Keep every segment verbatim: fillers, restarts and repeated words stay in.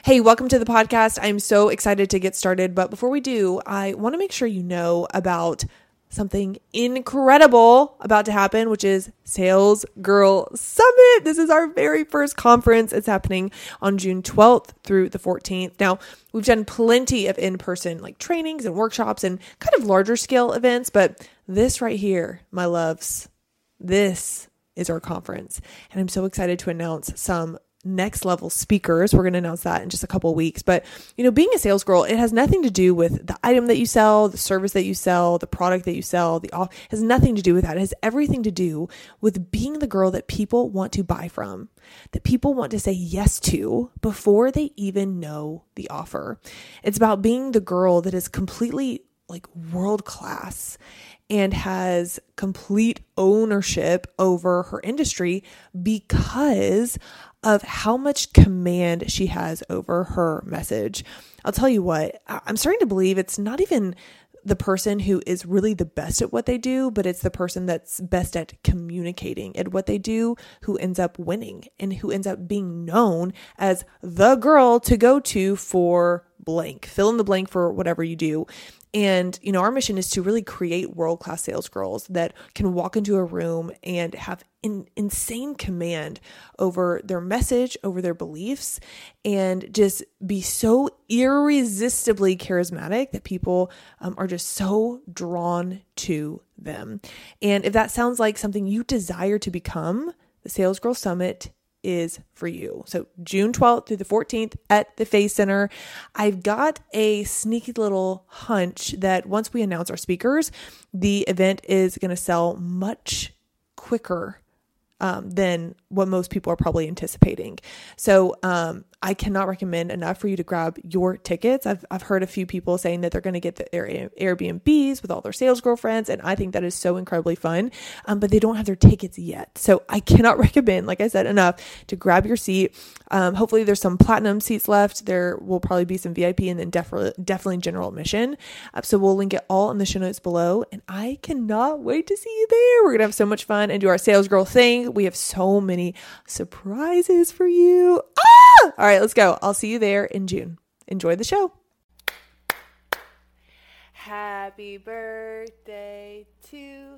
Hey, welcome to the podcast. I'm so excited to get started. But before we do, I want to make sure you know about something incredible about to happen, which is Sales Girl Summit. This is our very first conference. It's happening on June twelfth through the fourteenth. Now, we've done plenty of in-person like trainings and workshops and kind of larger scale events, but this right here, my loves, this is our conference. And I'm so excited to announce some next level speakers. We're going to announce that in just a couple of weeks. But, you know, being a sales girl, it has nothing to do with the item that you sell, the service that you sell, the product that you sell, the off has nothing to do with that. It has everything to do with being the girl that people want to buy from, that people want to say yes to before they even know the offer. It's about being the girl that is completely like world class and has complete ownership over her industry because of how much command she has over her message. I'll tell you what, I'm starting to believe it's not even the person who is really the best at what they do, but it's the person that's best at communicating at what they do who ends up winning and who ends up being known as the girl to go to for blank. Fill in the blank for whatever you do. And, you know, our mission is to really create world-class sales girls that can walk into a room and have an insane command over their message, over their beliefs, and just be so irresistibly charismatic that people um, are just so drawn to them. And if that sounds like something you desire to become, the Sales Girl Summit is for you. So June twelfth through the fourteenth at the Faith Center. I've got a sneaky little hunch that once we announce our speakers, the event is going to sell much quicker um, than what most people are probably anticipating. So um, I cannot recommend enough for you to grab your tickets. I've I've heard a few people saying that they're going to get the Air, Airbnbs with all their sales girlfriends, and I think that is so incredibly fun, um, but they don't have their tickets yet. So I cannot recommend, like I said, enough to grab your seat. Um, hopefully there's some platinum seats left. There will probably be some V I P and then definitely, definitely general admission. Uh, so we'll link it all in the show notes below, and I cannot wait to see you there. We're going to have so much fun and do our sales girl thing. We have so many surprises for you. Ah! All right, let's go. I'll see you there in June. Enjoy the show. Happy birthday to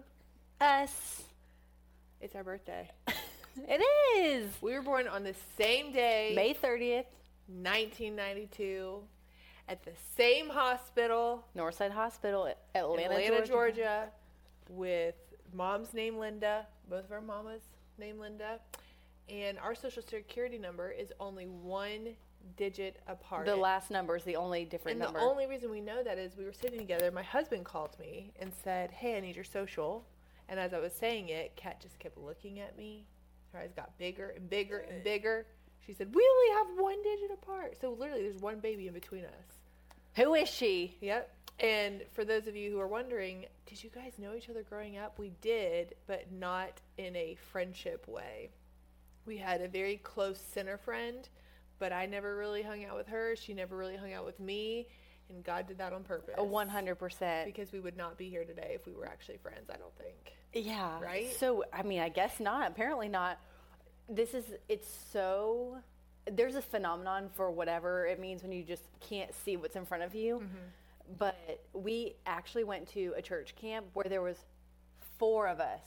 us. It's our birthday. It is. We were born on the same day, May thirtieth, nineteen ninety-two, at the same hospital, Northside Hospital, Atlanta, Atlanta, Georgia. Georgia, with mom's name Linda, both of our mamas named Linda, and our social security number is only one digit apart. The last number is the only different and number. And the only reason we know that is we were sitting together. My husband called me and said, "Hey, I need your social." And as I was saying it, Kat just kept looking at me. Her eyes got bigger and bigger and bigger. She said, "We only have one digit apart." So literally, there's one baby in between us. Who is she? Yep. And for those of you who are wondering, did you guys know each other growing up? We did, but not in a friendship way. We had a very close center friend, but I never really hung out with her. She never really hung out with me. And God did that on purpose. one hundred percent. Because we would not be here today if we were actually friends, I don't think. Yeah. Right? So, I mean, I guess not. Apparently not. This is, it's so, there's a phenomenon for whatever it means when you just can't see what's in front of you. Mm-hmm. But we actually went to a church camp where there was four of us.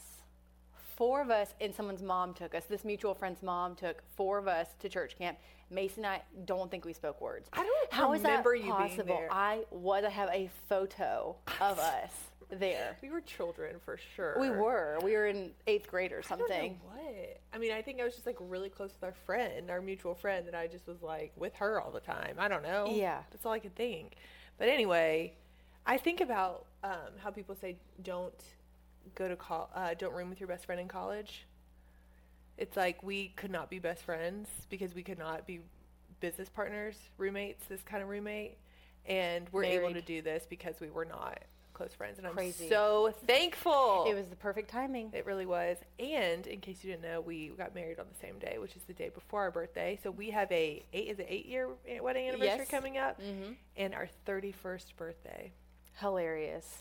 Four of us, and someone's mom took us. This mutual friend's mom took four of us to church camp. Mason and I don't think we spoke words. I don't How remember is that you possible? being there. I was. I have a photo of us there. We were children for sure. We were. We were in eighth grade or something. I don't know what. I mean, I think I was just like really close with our friend, our mutual friend, that I just was like with her all the time. I don't know. Yeah. That's all I could think. But anyway, I think about um, how people say don't go to col- uh, don't room with your best friend in college. It's like we could not be best friends because we could not be business partners, roommates, this kind of roommate. And we're Married. able to do this because we were not close friends. And Crazy. I'm so thankful. It was the perfect timing. It really was. And in case you didn't know, we got married on the same day, which is the day before our birthday. So we have a eight is it eight year wedding anniversary Yes. coming up, Mm-hmm. and our thirty-first birthday. Hilarious.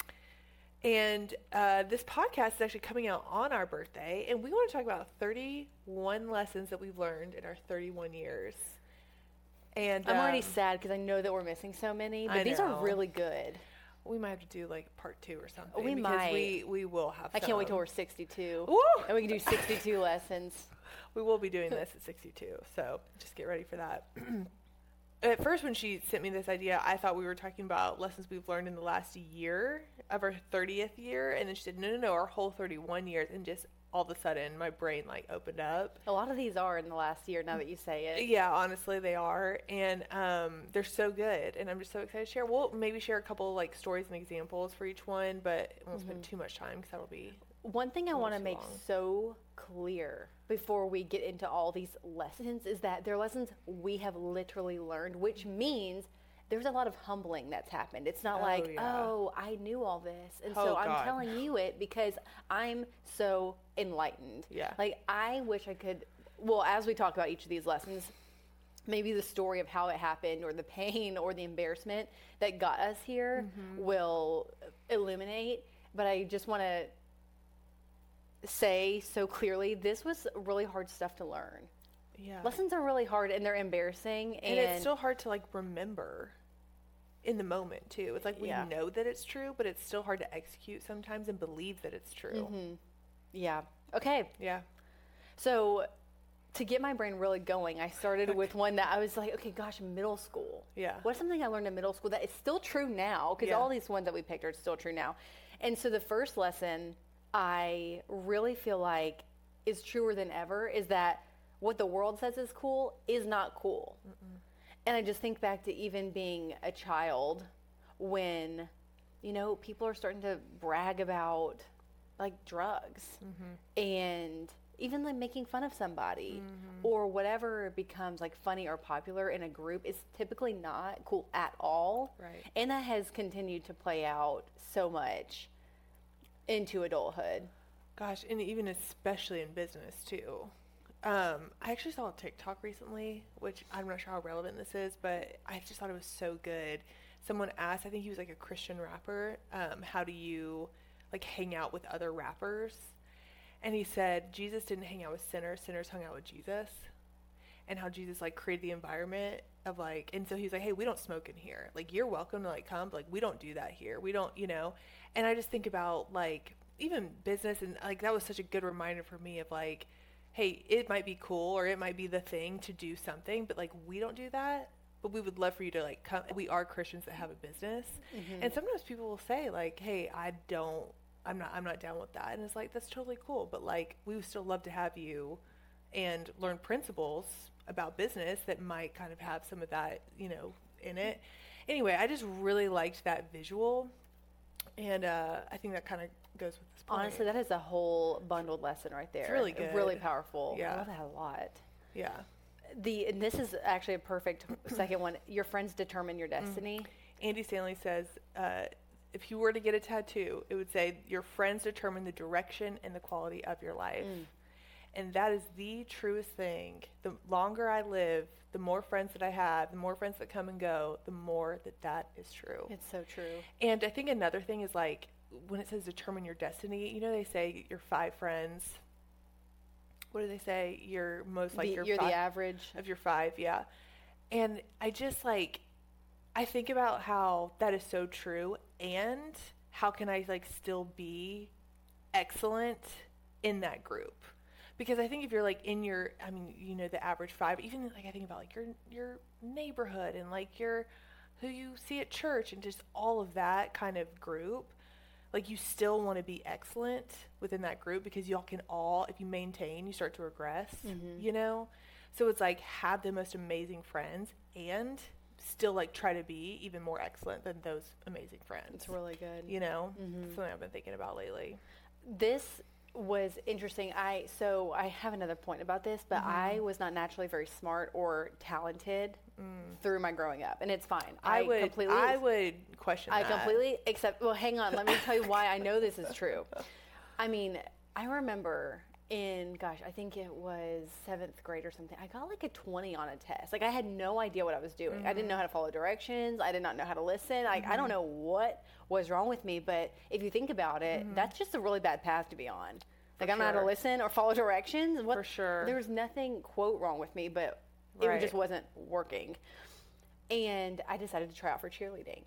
And uh, this podcast is actually coming out on our birthday, and we want to talk about thirty-one lessons that we've learned in our thirty-one years. And I'm already um, sad because I know that we're missing so many, but I these know. are really good. We might have to do like part two or something. We because might. We, we will have I can't wait some. till we're sixty-two. Woo! And we can do sixty-two lessons. We will be doing this at sixty-two, so just get ready for that. At first, when she sent me this idea, I thought we were talking about lessons we've learned in the last year of our thirtieth year, and then she said, no, no, no, our whole thirty-one years, and just all of a sudden, my brain, like, opened up. A lot of these are in the last year, now that you say it. Yeah, honestly, they are, and um, they're so good, and I'm just so excited to share. We'll maybe share a couple, like, stories and examples for each one, but it won't mm-hmm. spend too much time, because that'll be One thing I want to make long. so clear before we get into all these lessons is that they're lessons we have literally learned, which means there's a lot of humbling that's happened. It's not Oh, like, yeah. oh, I knew all this. And Oh, so I'm God. telling you it because I'm so enlightened. Yeah. Like, I wish I could, well, as we talk about each of these lessons, maybe the story of how it happened or the pain or the embarrassment that got us here Mm-hmm. will illuminate. But I just want to say so clearly, this was really hard stuff to learn. Yeah. Lessons are really hard and they're embarrassing. And, And it's still hard to, like, remember in the moment, too. It's like we Yeah. know that it's true, but it's still hard to execute sometimes and believe that it's true. Mm-hmm. yeah. Okay. Yeah. So to get my brain really going, I started with one that I was like, okay, gosh, middle school. Yeah. What's something I learned in middle school that is still true now? Because Yeah. all these ones that we picked are still true now. And so the first lesson I really feel like is truer than ever is that what the world says is cool is not cool. Mm-mm. And I just think back to even being a child when, you know, people are starting to brag about like drugs mm-hmm. and even like making fun of somebody mm-hmm. or whatever becomes like funny or popular in a group is typically not cool at all. Right. And that has continued to play out so much into adulthood. Gosh, and even especially in business, too. Um, I actually saw a TikTok recently, which I'm not sure how relevant this is, but I just thought it was so good. Someone asked, I think he was like a Christian rapper, um, how do you like hang out with other rappers? And he said, Jesus didn't hang out with sinners, sinners hung out with Jesus. And how Jesus like created the environment of like, and so he's like, hey, we don't smoke in here. Like, you're welcome to like come, but like, we don't do that here. We don't, you know, and I just think about like, even business, and like, that was such a good reminder for me of like, hey, it might be cool or it might be the thing to do something, but like, we don't do that. But we would love for you to like come. We are Christians that have a business. Mm-hmm. And sometimes people will say like, hey, I don't, I'm not, I'm not down with that. And it's like, that's totally cool. But like, we would still love to have you and learn principles about business that might kind of have some of that, you know, in it. Anyway, I just really liked that visual. And uh, I think that kind of goes with this point. Honestly, that is a whole bundled lesson right there. It's really good. Really powerful. Yeah. I love that a lot. Yeah. The and this is actually a perfect second one. Your friends determine your destiny. Mm. Andy Stanley says, uh, if you were to get a tattoo, it would say, your friends determine the direction and the quality of your life. Mm. And that is the truest thing. The longer I live, the more friends that I have, the more friends that come and go, the more that that is true. It's so true. And I think another thing is like, when it says determine your destiny, you know, they say your five friends. What do they say? You're most like the, your you're five, the average of your five. Yeah. And I just like, I think about how that is so true, and how can I like still be excellent in that group? Because I think if you're like in your, I mean, you know, the average five, even like I think about like your your neighborhood and like your, who you see at church and just all of that kind of group, like you still want to be excellent within that group, because y'all can all, if you maintain, you start to regress, mm-hmm. you know? So it's like, have the most amazing friends and still like try to be even more excellent than those amazing friends. It's really good. You know? Mm-hmm. Something I've been thinking about lately. This was interesting. I so I have another point about this, but mm-hmm. I was not naturally very smart or talented mm. through my growing up, and it's fine. I, I would completely I would question I that. completely accept. Well, hang on. Let me tell you why I know this is true. I mean, I remember in gosh, I think it was seventh grade or something. I got like a twenty on a test. Like I had no idea what I was doing. Mm-hmm. I didn't know how to follow directions. I did not know how to listen. Like mm-hmm. I don't know what was wrong with me, but if you think about it, mm-hmm. that's just a really bad path to be on. Like, I don't know how to listen or follow directions. What, For sure. There was nothing, quote, wrong with me, but It Right. just wasn't working. And I decided to try out for cheerleading.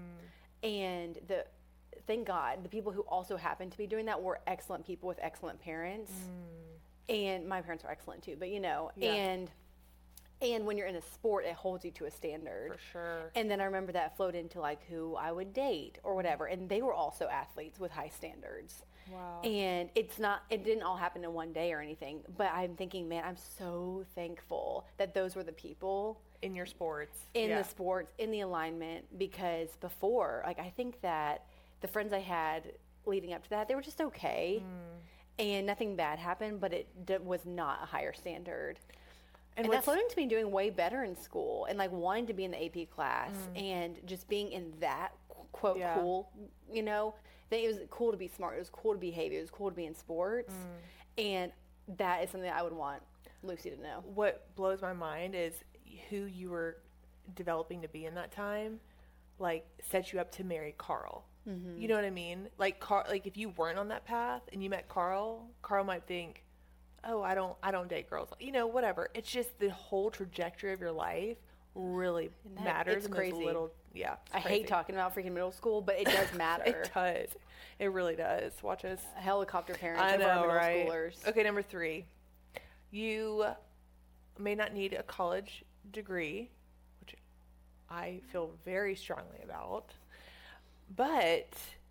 And the thank God, the people who also happened to be doing that were excellent people with excellent parents. And my parents were excellent too, but you know, Yeah. and and when you're in a sport, it holds you to a standard. For sure. And then I remember that flowed into like who I would date or whatever. And they were also athletes with high standards. Wow. And it's not, it didn't all happen in one day or anything, but I'm thinking, man, I'm so thankful that those were the people In your sports. in Yeah. the sports, in the alignment, because before, like, I think that the friends I had leading up to that, they were just okay. And nothing bad happened, but it d- was not a higher standard. And And, what's- that's leading to me doing way better in school and like wanting to be in the A P class and just being in that quote Yeah. cool, you know, that it was cool to be smart. It was cool to behave. It was cool to be in sports. And that is something that I would want Lucy to know. What blows my mind is who you were developing to be in that time, like, set you up to marry Carl. Mm-hmm. You know what I mean? Like, Carl, like if you weren't on that path and you met Carl, Carl might think, "Oh, I don't, I don't date girls." You know, whatever. It's just the whole trajectory of your life really that- matters. it's in crazy. Those little, yeah. it's I crazy. hate talking about freaking middle school, but it does matter. It does. It really does. Watch us. Helicopter parents I over our know, middle right? schoolers. Okay, number three. You may not need a college degree, which I feel very strongly about, but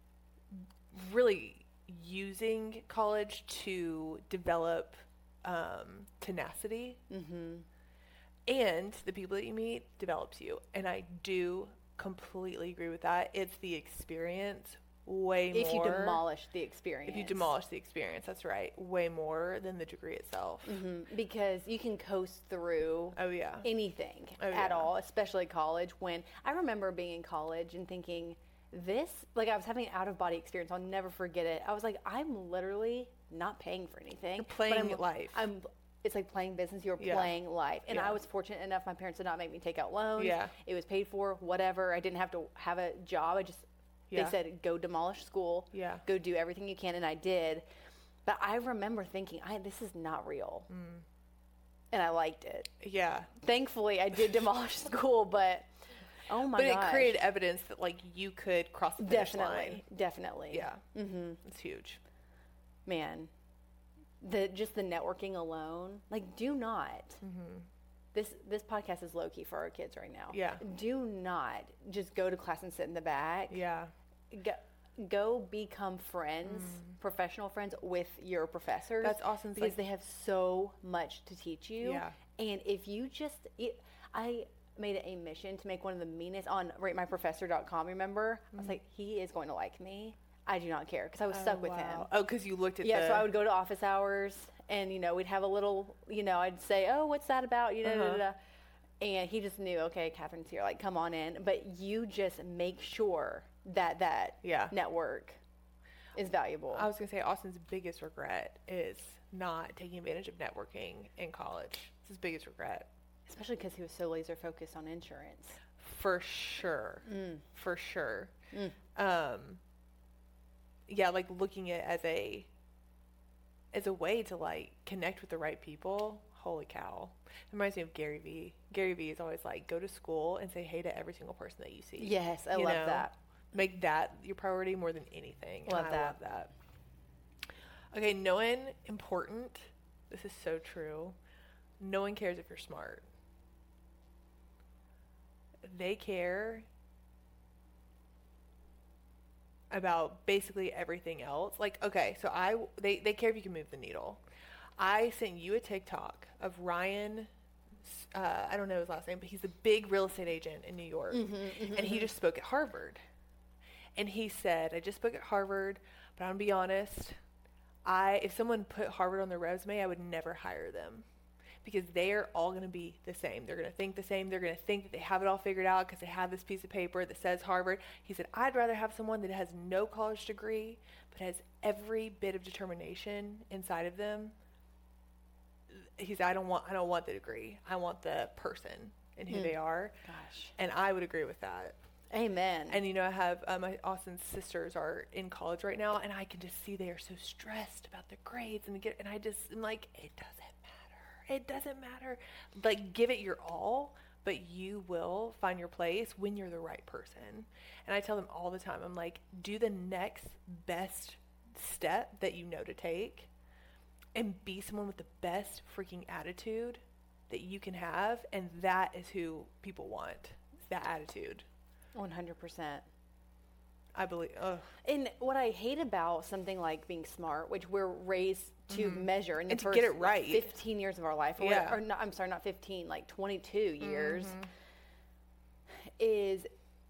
really using college to develop um, tenacity, and the people that you meet develops you. And I do completely agree with that. It's the experience way If you more. demolish the experience. If you demolish the experience, that's right. Way more than the degree itself. Mhm, because you can coast through Oh, yeah. anything Oh, at yeah. all, especially college. When I remember being in college and thinking, this, like I was having an out of body experience. I'll never forget it. I was like, I'm literally not paying for anything. You're but playing I'm, life. I'm, it's like playing business. You're Yeah. playing life. And Yeah. I was fortunate enough. My parents did not make me take out loans. Yeah. It was paid for, whatever. I didn't have to have a job. I just, Yeah. they said, go demolish school. Yeah. Go do everything you can. And I did. But I remember thinking, I, this is not real. Mm. And I liked it. Yeah. Thankfully, I did demolish school, but oh my But gosh. it created evidence that, like, you could cross the finish definitely, line. definitely. Yeah. Mm-hmm. It's huge. Man, the just the networking alone, like, do not. This this podcast is low key for our kids right now. Mm-hmm. Yeah. Do not just go to class and sit in the back. Yeah. Go, go become friends, professional friends with your professors. Mm. That's awesome. It's because like- they have so much to teach you. Yeah. And if you just, it, I made it a mission to make one of the meanest on rate my professor dot com. Remember, I was like, he is going to like me. I do not care because I was stuck with him. Oh, because you looked at Yeah, the... so I would go to office hours, and you know, we'd have a little, you know, I'd say, "Oh, what's that about?" You know, da, da, da. And he just knew, okay, Catherine's here, like, come on in. But you just make sure that that Yeah. network is valuable. I was going to say Austin's biggest regret is not taking advantage of networking in college. It's his biggest regret. Especially because he was so laser focused on insurance. For sure. For sure. Um, yeah, like looking at it as a as a way to like connect with the right people. Holy cow. It reminds me of Gary Vee. Gary Vee is always like, go to school and say hey to every single person that you see. Yes, I You love know? that. Make that your priority more than anything. And Love I that. love that. Okay, no one important. This is so true. No one cares if you're smart. They care about basically everything else. Like, okay, so I they, they care if you can move the needle. I sent you a TikTok of Ryan, uh, I don't know his last name, but he's a big real estate agent in New York. And he just spoke at Harvard. And he said, I just spoke at Harvard, but I'm going to be honest, I if someone put Harvard on their resume, I would never hire them. Because they are all going to be the same. They're going to think the same. They're going to think that they have it all figured out because they have this piece of paper that says Harvard. He said, I'd rather have someone that has no college degree, but has every bit of determination inside of them. He said, I don't want, I don't want the degree. I want the person and who they are. Gosh. And I would agree with that. Amen. And, you know, I have uh, my Austin's sisters are in college right now, and I can just see they are so stressed about their grades. And, get, and I just am like, it doesn't matter. It doesn't matter. Like, give it your all, but you will find your place when you're the right person. And I tell them all the time, I'm like, do the next best step that you know to take and be someone with the best freaking attitude that you can have. And that is who people want. It's that attitude. one hundred percent. I believe. Ugh. And what I hate about something like being smart, which we're raised to mm-hmm. measure in the and to first get it right. fifteen years of our life, or, yeah. or not, I'm sorry, not fifteen, like twenty-two years, mm-hmm. is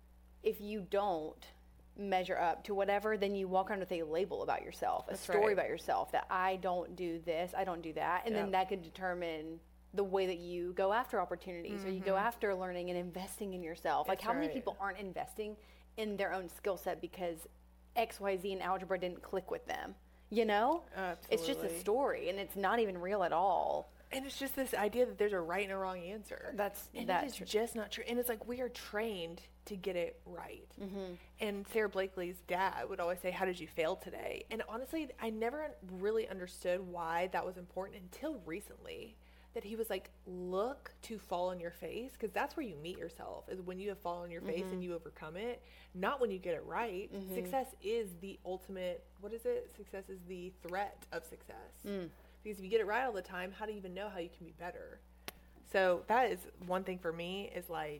if you don't measure up to whatever, then you walk around with a label about yourself, a That's story right. about yourself that I don't do this, I don't do that, and yeah. then that could determine the way that you go after opportunities mm-hmm. or you go after learning and investing in yourself. That's like how right. many people aren't investing in their own skill set because X Y Z in algebra didn't click with them, you know? Absolutely. It's just a story and it's not even real at all. And it's just this idea that there's a right and a wrong answer. That's and that it is tr- just not true. And it's like we are trained to get it right. Mm-hmm. And Sarah Blakely's dad would always say, "How did you fail today?" And honestly, I never really understood why that was important until recently. That he was like, look to fall on your face, because that's where you meet yourself, is when you have fallen on your face mm-hmm. and you overcome it, not when you get it right. Mm-hmm. Success is the ultimate, what is it? Success is the threat of success. Mm. Because if you get it right all the time, how do you even know how you can be better? So that is one thing for me, is like,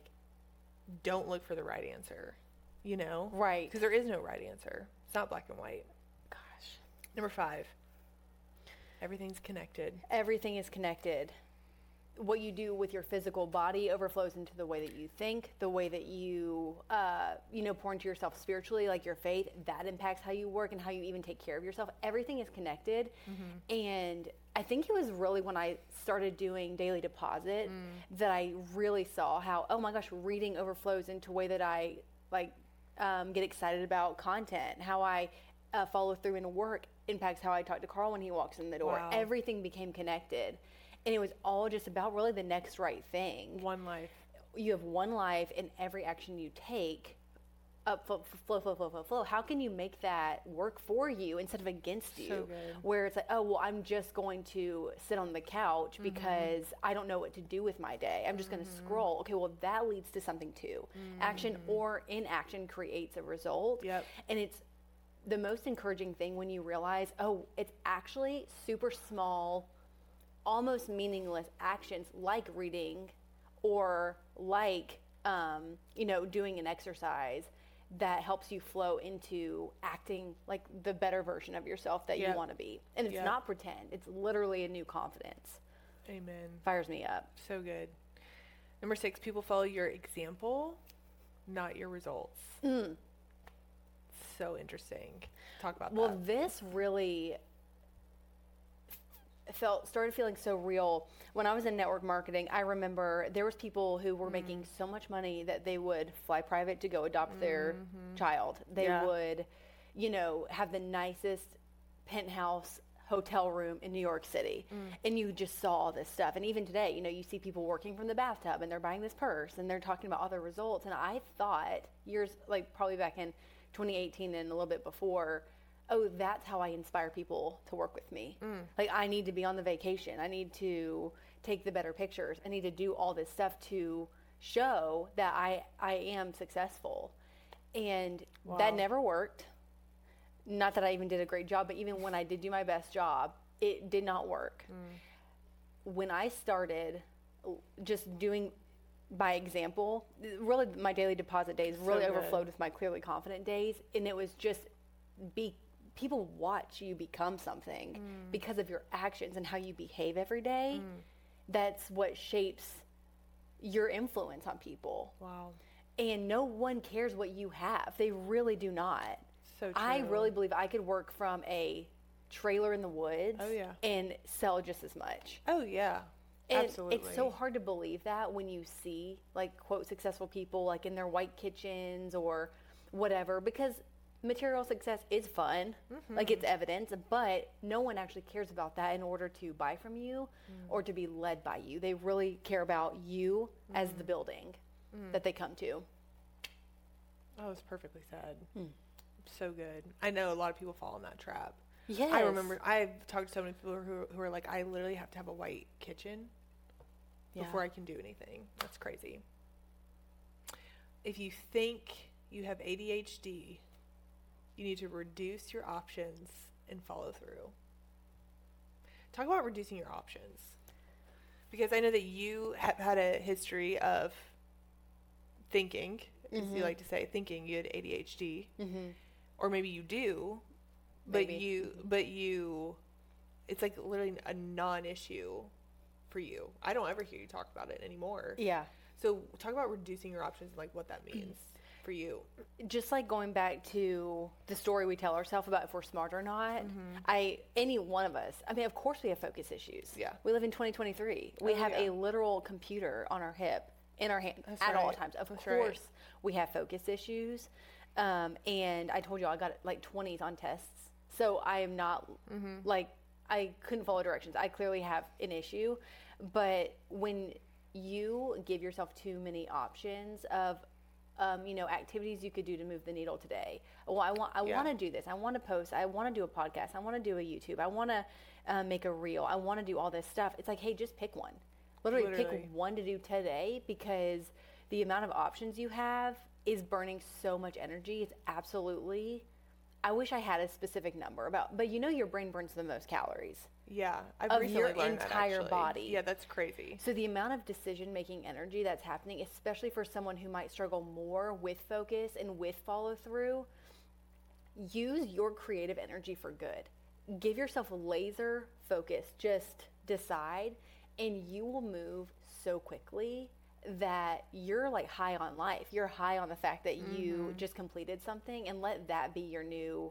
don't look for the right answer, you know? Right. Because there is no right answer. It's not black and white. Gosh. Number five, everything's connected. Everything is connected. What you do with your physical body overflows into the way that you think, the way that you, uh, you know, pour into yourself spiritually, like your faith. That impacts how you work and how you even take care of yourself. Everything is connected. Mm-hmm. And I think it was really when I started doing Daily Deposit mm. that I really saw how, oh my gosh, reading overflows into a way that I like um, get excited about content, how I uh, follow through in work impacts how I talk to Carl when he walks in the door. Wow. Everything became connected. And it was all just about really the next right thing. One life. You have one life, and every action you take, up flow, flow, flow, flow, flow, flow. How can you make that work for you instead of against you? So good. Where it's like, oh, well, I'm just going to sit on the couch because mm-hmm. I don't know what to do with my day. I'm just mm-hmm. going to scroll. Okay, well, that leads to something too. Mm-hmm. Action or inaction creates a result. Yep. And it's the most encouraging thing when you realize, oh, it's actually super small, almost meaningless actions like reading or like, um, you know, doing an exercise that helps you flow into acting like the better version of yourself that yep. you want to be. And it's yep. not pretend. It's literally a new confidence. Amen. Fires me up. So good. Number six, people follow your example, not your results. Mm. So interesting. Talk about well, that. Well, this really felt started feeling so real when I was in network marketing. I remember there was people who were mm. making so much money that they would fly private to go adopt mm-hmm. their child. They yeah. would, you know, have the nicest penthouse hotel room in New York City. Mm. And you just saw all this stuff. And even today, you know, you see people working from the bathtub and they're buying this purse and they're talking about all their results. And I thought years, like probably back in twenty eighteen and a little bit before, oh, that's how I inspire people to work with me. Mm. Like, I need to be on the vacation. I need to take the better pictures. I need to do all this stuff to show that I, I am successful. And wow. that never worked. Not that I even did a great job, but even when I did do my best job, it did not work. Mm. When I started just doing by example, really my Daily Deposit days really so overflowed with my Clearly Confident days. And it was just be people watch you become something mm. because of your actions and how you behave every day. Mm. That's what shapes your influence on people. Wow. And no one cares what you have. They really do not. So true. I really believe I could work from a trailer in the woods oh, yeah. and sell just as much. Oh, yeah. And absolutely. It's so hard to believe that when you see, like, quote, successful people, like, in their white kitchens or whatever, because material success is fun, mm-hmm. like it's evidence, but no one actually cares about that in order to buy from you mm. or to be led by you. They really care about you mm. as the building mm. that they come to. Oh, it's perfectly said. Mm. So good. I know a lot of people fall in that trap Yes. I remember I've talked to so many people who who are like, I literally have to have a white kitchen Yeah. before I can do anything. That's crazy. If you think you have A D H D, you need to reduce your options and follow through. Talk about reducing your options. Because I know that you have had a history of thinking, as Mm-hmm. you like to say, thinking you had A D H D. Mm-hmm. Or maybe you do, but Maybe. you, but you, it's like literally a non-issue for you. I don't ever hear you talk about it anymore. Yeah. So talk about reducing your options and like what that means for you. Just like going back to the story we tell ourselves about if we're smart or not, Mm-hmm. I any one of us, I mean, of course we have focus issues. Yeah. We live in twenty twenty-three. We Oh, have yeah. a literal computer on our hip, in our hand, That's at all right. times. Of That's right. course we have focus issues. Um, and I told you I got like twenties on tests. So I am not Mm-hmm. like, I couldn't follow directions. I clearly have an issue. But when you give yourself too many options of, um, you know, activities you could do to move the needle today. Well, I want, I Yeah. want to do this. I want to post. I want to do a podcast. I want to do a YouTube. I want to uh, make a reel. I want to do all this stuff. It's like, hey, just pick one. Literally, Literally. pick one to do today, because the amount of options you have is burning so much energy. It's absolutely. I wish I had a specific number about, but you know, your brain burns the most calories. Yeah, I've Of recently your learned that, entire actually. body. Yeah, that's crazy. So the amount of decision-making energy that's happening, especially for someone who might struggle more with focus and with follow-through, use your creative energy for good. Give yourself laser focus. Just decide, and you will move so quickly that you're like high on life. You're high on the fact that you just completed something, and let that be your new,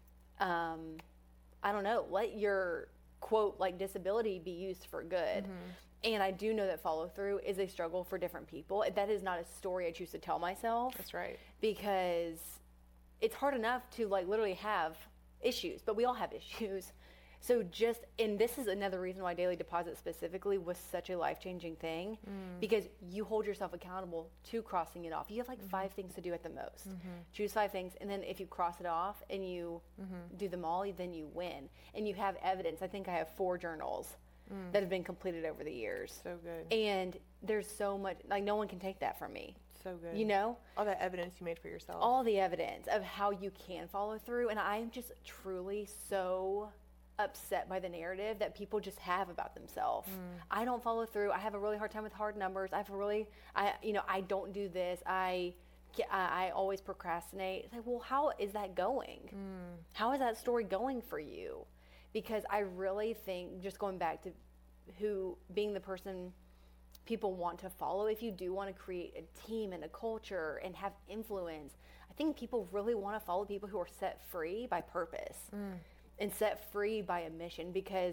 um, I don't know, let your quote like disability be used for good. And I do know that follow through is a struggle for different people. That is not a story I choose to tell myself, That's right. because it's hard enough to like literally have issues, but we all have issues. So just, and this is another reason why Daily Deposit specifically was such a life-changing thing, because you hold yourself accountable to crossing it off. You have like five things to do at the most. Choose five things, and then if you cross it off and you do them all, then you win. And you have evidence. I think I have four journals that have been completed over the years. So good. And there's so much, like no one can take that from me. So good. You know? All that evidence you made for yourself. All the evidence of how you can follow through. And I am just truly so upset by the narrative that people just have about themselves. I don't follow through. I have a really hard time with hard numbers. I have a really, I, you know, I don't do this. I, I, I always procrastinate. It's like, well, how is that going? How is that story going for you? Because I really think, just going back to who, being the person people want to follow, if you do want to create a team and a culture and have influence, I think people really want to follow people who are set free by purpose and set free by a mission. Because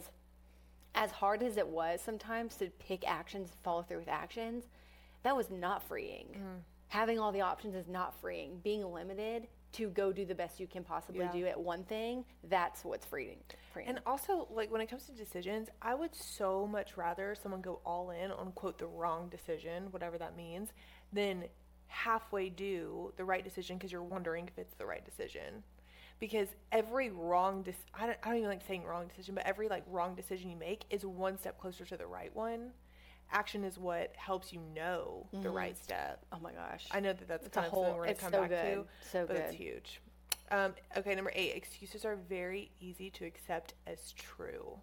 as hard as it was sometimes to pick actions, follow through with actions, that was not freeing. Having all the options is not freeing. Being limited to go do the best you can possibly Yeah. do at one thing, that's what's freeing. freeing. And also, like, when it comes to decisions, I would so much rather someone go all in on, quote, the wrong decision, whatever that means, than halfway do the right decision because you're wondering if it's the right decision. Because every wrong, dis- I, don't, I don't even like saying wrong decision, but every, like, wrong decision you make is one step closer to the right one. Action is what helps you know the right step. Oh my gosh. I know that that's It's a kind of whole- something we're going it's to come so back good. to, So but it's good. huge. Um, okay, number eight, excuses are very easy to accept as true.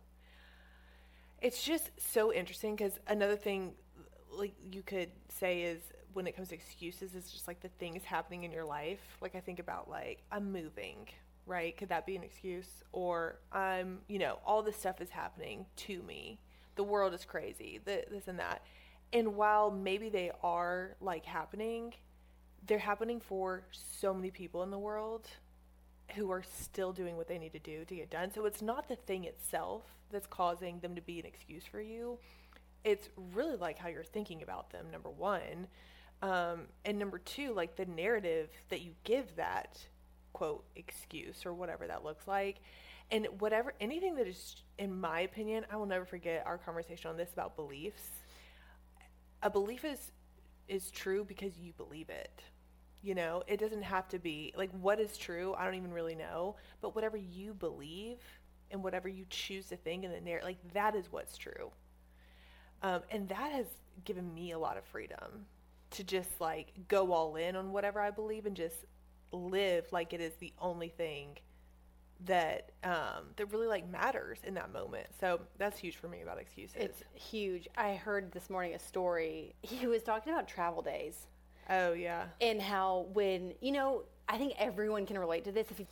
It's just so interesting because another thing, like, you could say is when it comes to excuses, is just like the things happening in your life. Like, I think about, like, I'm moving, right? Could that be an excuse? Or I'm, you know, all this stuff is happening to me. The world is crazy, the, this and that. And while maybe they are, like, happening, they're happening for so many people in the world who are still doing what they need to do to get done. So it's not the thing itself that's causing them to be an excuse for you. It's really like how you're thinking about them, number one. Um, and number two, like the narrative that you give that, quote, excuse or whatever that looks like. And whatever, anything that is, in my opinion, I will never forget our conversation on this about beliefs. A belief is is true because you believe it. You know, it doesn't have to be, like, what is true, I don't even really know. But whatever you believe and whatever you choose to think in the narrative, like that is what's true. Um, and that has given me a lot of freedom to just like go all in on whatever I believe and just live like it is the only thing that um, that really like matters in that moment. So that's huge for me about excuses. It's huge. I heard this morning a story. He was talking about travel days. Oh yeah. And how when, you know, I think everyone can relate to this. If you,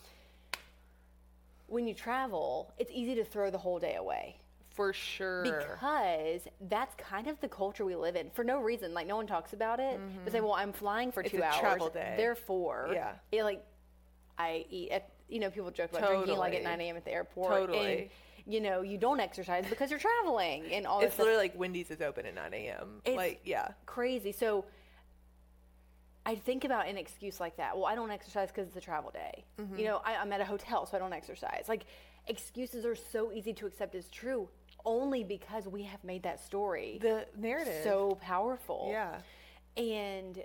when you travel, it's easy to throw the whole day away. For sure. Because that's kind of the culture we live in for no reason. Like no one talks about it. Mm-hmm. But say, well, I'm flying for it's two a hours. Travel day. Therefore, yeah. It, like I eat at, you know, people joke about totally. drinking like at nine a.m. at the airport. Totally. And, you know, you don't exercise because you're traveling and all It's this literally stuff. Like Wendy's is open at nine a.m. It's like, yeah. Crazy. So I think about an excuse like that. Well, I don't exercise because it's a travel day. Mm-hmm. You know, I, I'm at a hotel, so I don't exercise. Like, excuses are so easy to accept as true only because we have made that story. The narrative. So powerful. Yeah. And,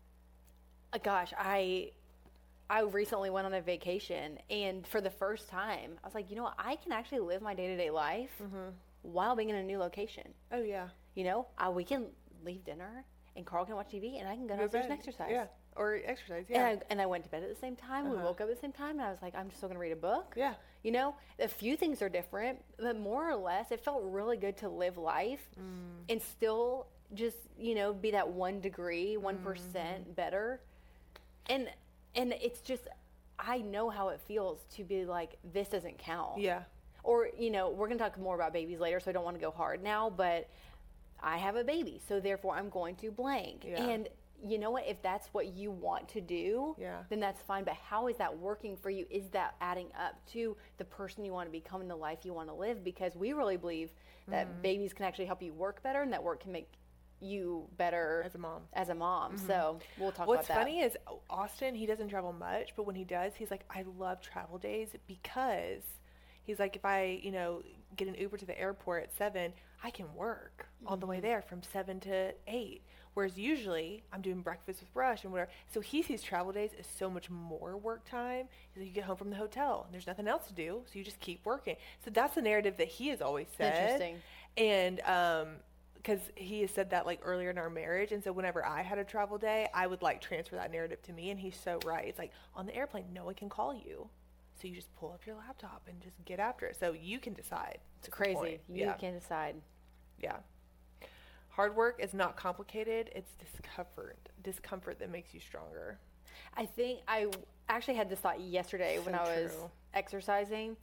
uh, gosh, I... I recently went on a vacation, and for the first time, I was like, you know what? I can actually live my day-to-day life mm-hmm. while being in a new location. Oh, yeah. You know, I, we can leave dinner, and Carl can watch T V, and I can go downstairs and exercise. Yeah, or exercise, yeah. And I, and I went to bed at the same time. Uh-huh. We woke up at the same time, and I was like, I'm still going to read a book. Yeah. You know, a few things are different, but more or less, it felt really good to live life mm. and still just, you know, be that one degree, one percent mm-hmm. better. And... And it's just, I know how it feels to be like, this doesn't count. Yeah. Or, you know, we're going to talk more about babies later, so I don't want to go hard now, but I have a baby, so therefore I'm going to blank. Yeah. And you know what? If that's what you want to do, yeah. then that's fine. But how is that working for you? Is that adding up to the person you want to become and the life you want to live? Because we really believe that mm-hmm. babies can actually help you work better, and that work can make you better as a mom as a mom mm-hmm. So we'll talk What's about that. What's funny is Austin, he doesn't travel much, but when he does, he's like, I love travel days because he's like, if I, you know, get an Uber to the airport at seven, I can work mm-hmm. all the way there from seven to eight. Whereas usually I'm doing breakfast with Rush and whatever. So he sees travel days as so much more work time. He's like, you get home from the hotel and there's nothing else to do, so you just keep working. So that's the narrative that he has always said. Interesting. And um because he has said that like earlier in our marriage, and so whenever I had a travel day, I would like transfer that narrative to me, and he's so right. It's like on the airplane, no one can call you, so you just pull up your laptop and just get after it. So you can decide. It's crazy. You yeah. can decide. Yeah. Hard work is not complicated. It's discomfort. Discomfort that makes you stronger. I think I actually had this thought yesterday so when I was true. exercising,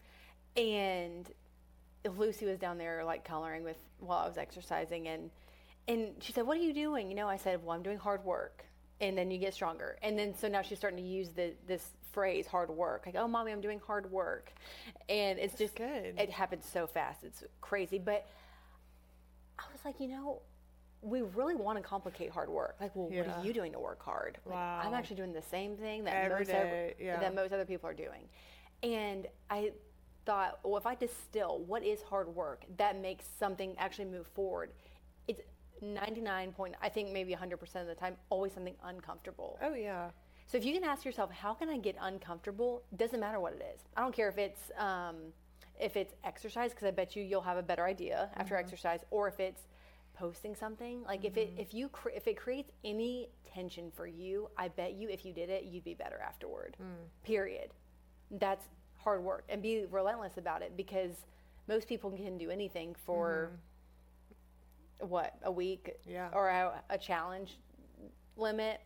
and Lucy was down there like coloring with while I was exercising, and and she said, what are you doing? You know, I said, well, I'm doing hard work, and then you get stronger. And then so now she's starting to use the this phrase hard work, like, oh mommy, I'm doing hard work. And it's That's just good. It happens so fast, it's crazy. But I was like, you know, we really want to complicate hard work. Like, well, yeah. what are you doing to work hard? Like, wow. I'm actually doing the same thing that Every most day. other, Yeah. that most other people are doing. And I thought, well, if I distill what is hard work that makes something actually move forward, it's ninety-nine point, I think maybe one hundred percent of the time, always something uncomfortable. Oh, yeah. So if you can ask yourself, how can I get uncomfortable? Doesn't matter what it is. I don't care if it's um, if it's exercise, because I bet you you'll have a better idea after mm-hmm. exercise, or if it's posting something. Like mm-hmm. if it if you cre- if it creates any tension for you, I bet you if you did it, you'd be better afterward. Mm. Period. That's hard work, and be relentless about it, because most people can do anything for mm-hmm. what, a week yeah. or a, a challenge limit,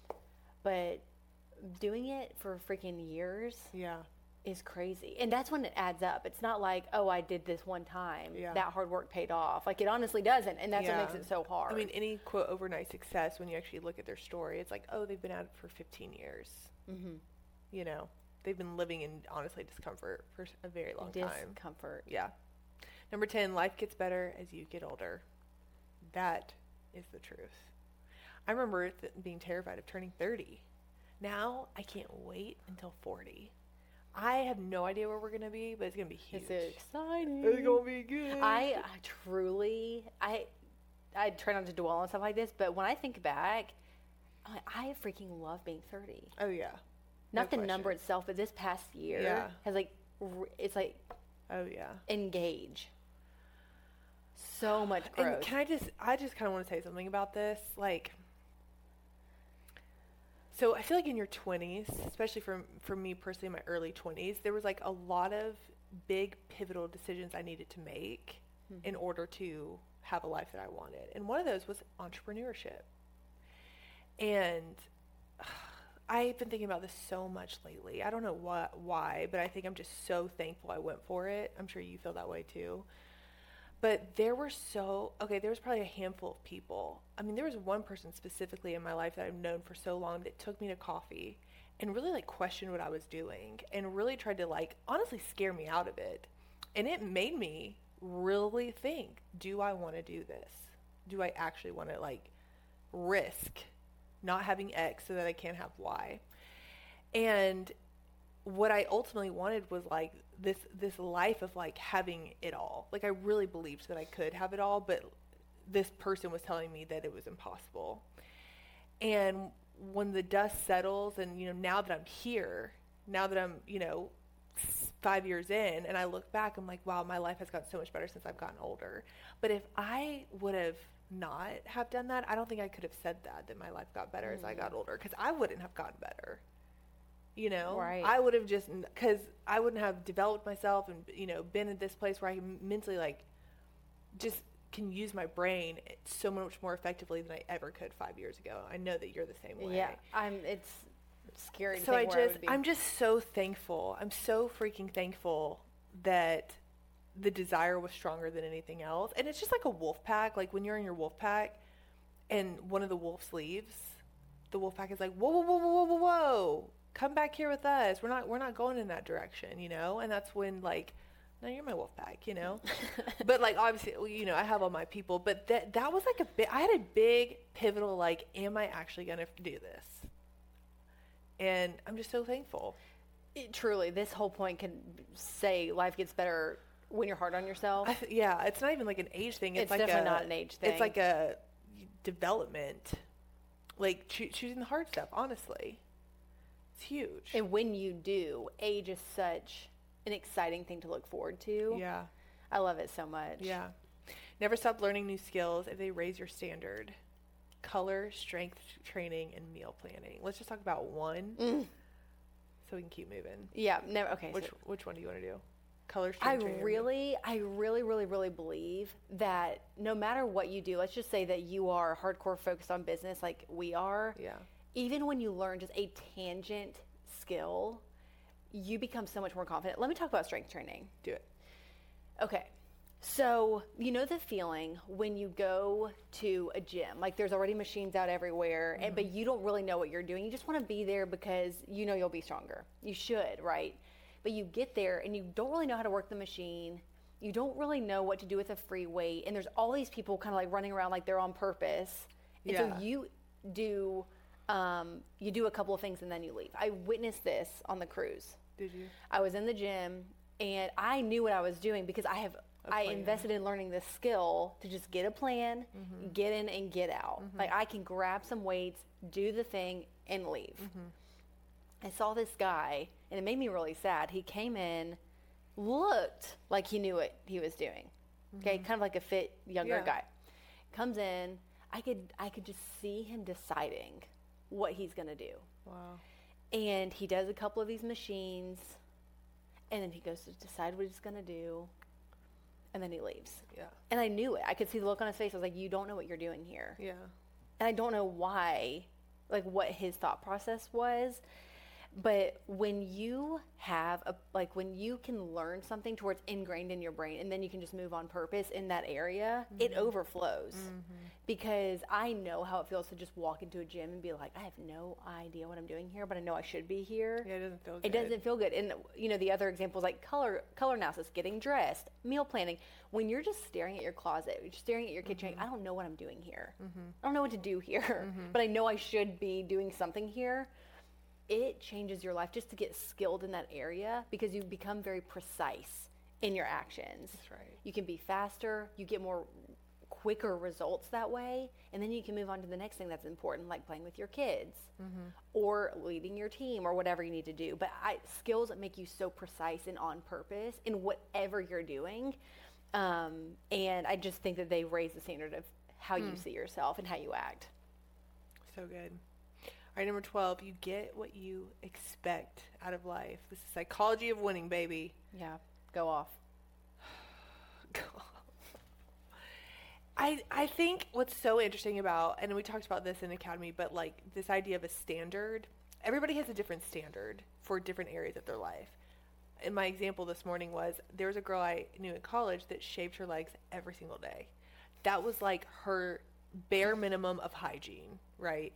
but doing it for freaking years yeah. is crazy. And that's when it adds up. It's not like, oh, I did this one time, yeah. that hard work paid off. Like, it honestly doesn't, and that's yeah. what makes it so hard. I mean, any quote overnight success, when you actually look at their story, it's like, oh, they've been at it for fifteen years. Mm-hmm. You know, they've been living in, honestly, discomfort for a very long discomfort. time. Discomfort. Yeah. Number ten, life gets better as you get older. That is the truth. I remember th- being terrified of turning thirty. Now, I can't wait until forty. I have no idea where we're going to be, but it's going to be huge. It's exciting. It's going to be good. I, I truly, I I try not to dwell on stuff like this, but when I think back, I'm like, I freaking love being thirty. Oh, yeah. Not No the number question. itself, but this past year Yeah. has like, it's like Oh yeah. engage. So much And growth. can I just, I just kind of want to say something about this. Like, so I feel like in your twenties, especially for, for me personally, in my early twenties, there was like a lot of big pivotal decisions I needed to make mm-hmm. in order to have a life that I wanted. And one of those was entrepreneurship. And I've been thinking about this so much lately. I don't know what, why, but I think I'm just so thankful I went for it. I'm sure you feel that way too. But there were so, okay, there was probably a handful of people. I mean, there was one person specifically in my life that I've known for so long that took me to coffee and really like questioned what I was doing and really tried to like honestly scare me out of it. And it made me really think, do I want to do this? Do I actually want to like risk not having X so that I can't have Y? And what I ultimately wanted was like this this life of like having it all. Like I really believed that I could have it all, but this person was telling me that it was impossible. And when the dust settles and, you know, now that I'm here, now that I'm, you know, five years in and I look back, I'm like, wow, my life has gotten so much better since I've gotten older. But if I would have not have done that, I don't think I could have said that, that my life got better mm. as I got older, because I wouldn't have gotten better. You know, right. I would have just, because I wouldn't have developed myself and, you know, been at this place where I mentally, like, just can use my brain so much more effectively than I ever could five years ago. I know that you're the same way. Yeah, I'm, it's scary to so think I where just, I would be. I'm just so thankful. I'm so freaking thankful that the desire was stronger than anything else. And it's just like a wolf pack. Like when you're in your wolf pack and one of the wolves leaves, the wolf pack is like, whoa, whoa, whoa, whoa, whoa, whoa. Come back here with us. We're not we're not going in that direction, you know? And that's when, like, no, you're my wolf pack, you know? But, like, obviously, you know, I have all my people. But that that was, like, a bit, I had a big pivotal, like, am I actually going to do this? And I'm just so thankful. It, truly, this whole point can say life gets better when you're hard on yourself. I th- yeah, it's not even, like, an age thing. It's, it's like definitely a, not an age thing. It's like a development. Like, cho- choosing the hard stuff, honestly. It's huge. And when you do, age is such an exciting thing to look forward to. Yeah. I love it so much. Yeah. Never stop learning new skills if they raise your standard. Color, strength training, and meal planning. Let's just talk about one mm. so we can keep moving. Yeah. Never. Okay. Which so which one do you want to do? Color, strength I training. really, I really, really, really believe that no matter what you do, let's just say that you are hardcore focused on business like we are. Yeah. Even when you learn just a tangent skill, you become so much more confident. Let me talk about strength training. Do it. Okay. So, you know the feeling when you go to a gym, like there's already machines out everywhere, mm-hmm. and, but you don't really know what you're doing. You just want to be there because you know you'll be stronger. You should, right? But you get there and you don't really know how to work the machine. You don't really know what to do with a free weight. And there's all these people kind of like running around like they're on purpose. And yeah. so you do... Um, you do a couple of things and then you leave. I witnessed this on the cruise. Did you? I was in the gym and I knew what I was doing because I have I invested in learning this skill to just get a plan, mm-hmm. get in and get out. Mm-hmm. Like I can grab some weights, do the thing, and leave. Mm-hmm. I saw this guy and it made me really sad. He came in, looked like he knew what he was doing. Mm-hmm. Okay, kind of like a fit younger yeah. guy. Comes in, I could I could just see him deciding what he's going to do. Wow. And he does a couple of these machines, and then he goes to decide what he's going to do, and then he leaves. Yeah. And I knew it. I could see the look on his face. I was like, you don't know what you're doing here. Yeah. And I don't know why, like what his thought process was. But when you have a, like when you can learn something to where it's ingrained in your brain and then you can just move on purpose in that area, mm-hmm. it overflows. Mm-hmm. Because I know how it feels to just walk into a gym and be like, I have no idea what I'm doing here, but I know I should be here. Yeah, it doesn't feel good. It doesn't feel good. And you know, the other examples like color, color analysis, getting dressed, meal planning. When you're just staring at your closet, you're staring at your kitchen, mm-hmm. I don't know what I'm doing here. Mm-hmm. I don't know what to do here, mm-hmm. but I know I should be doing something here. It changes your life just to get skilled in that area because you become very precise in your actions. That's right. You can be faster. You get more quicker results that way, and then you can move on to the next thing that's important, like playing with your kids mm-hmm. or leading your team or whatever you need to do. But I, skills that make you so precise and on purpose in whatever you're doing, um, and I just think that they raise the standard of how mm. you see yourself and how you act. So good. All right, number twelve, you get what you expect out of life. This is psychology of winning, baby. Yeah, go off. I I think what's so interesting about, and we talked about this in Academy, but like this idea of a standard, everybody has a different standard for different areas of their life. And my example this morning was there was a girl I knew in college that shaved her legs every single day. That was like her bare minimum of hygiene, right?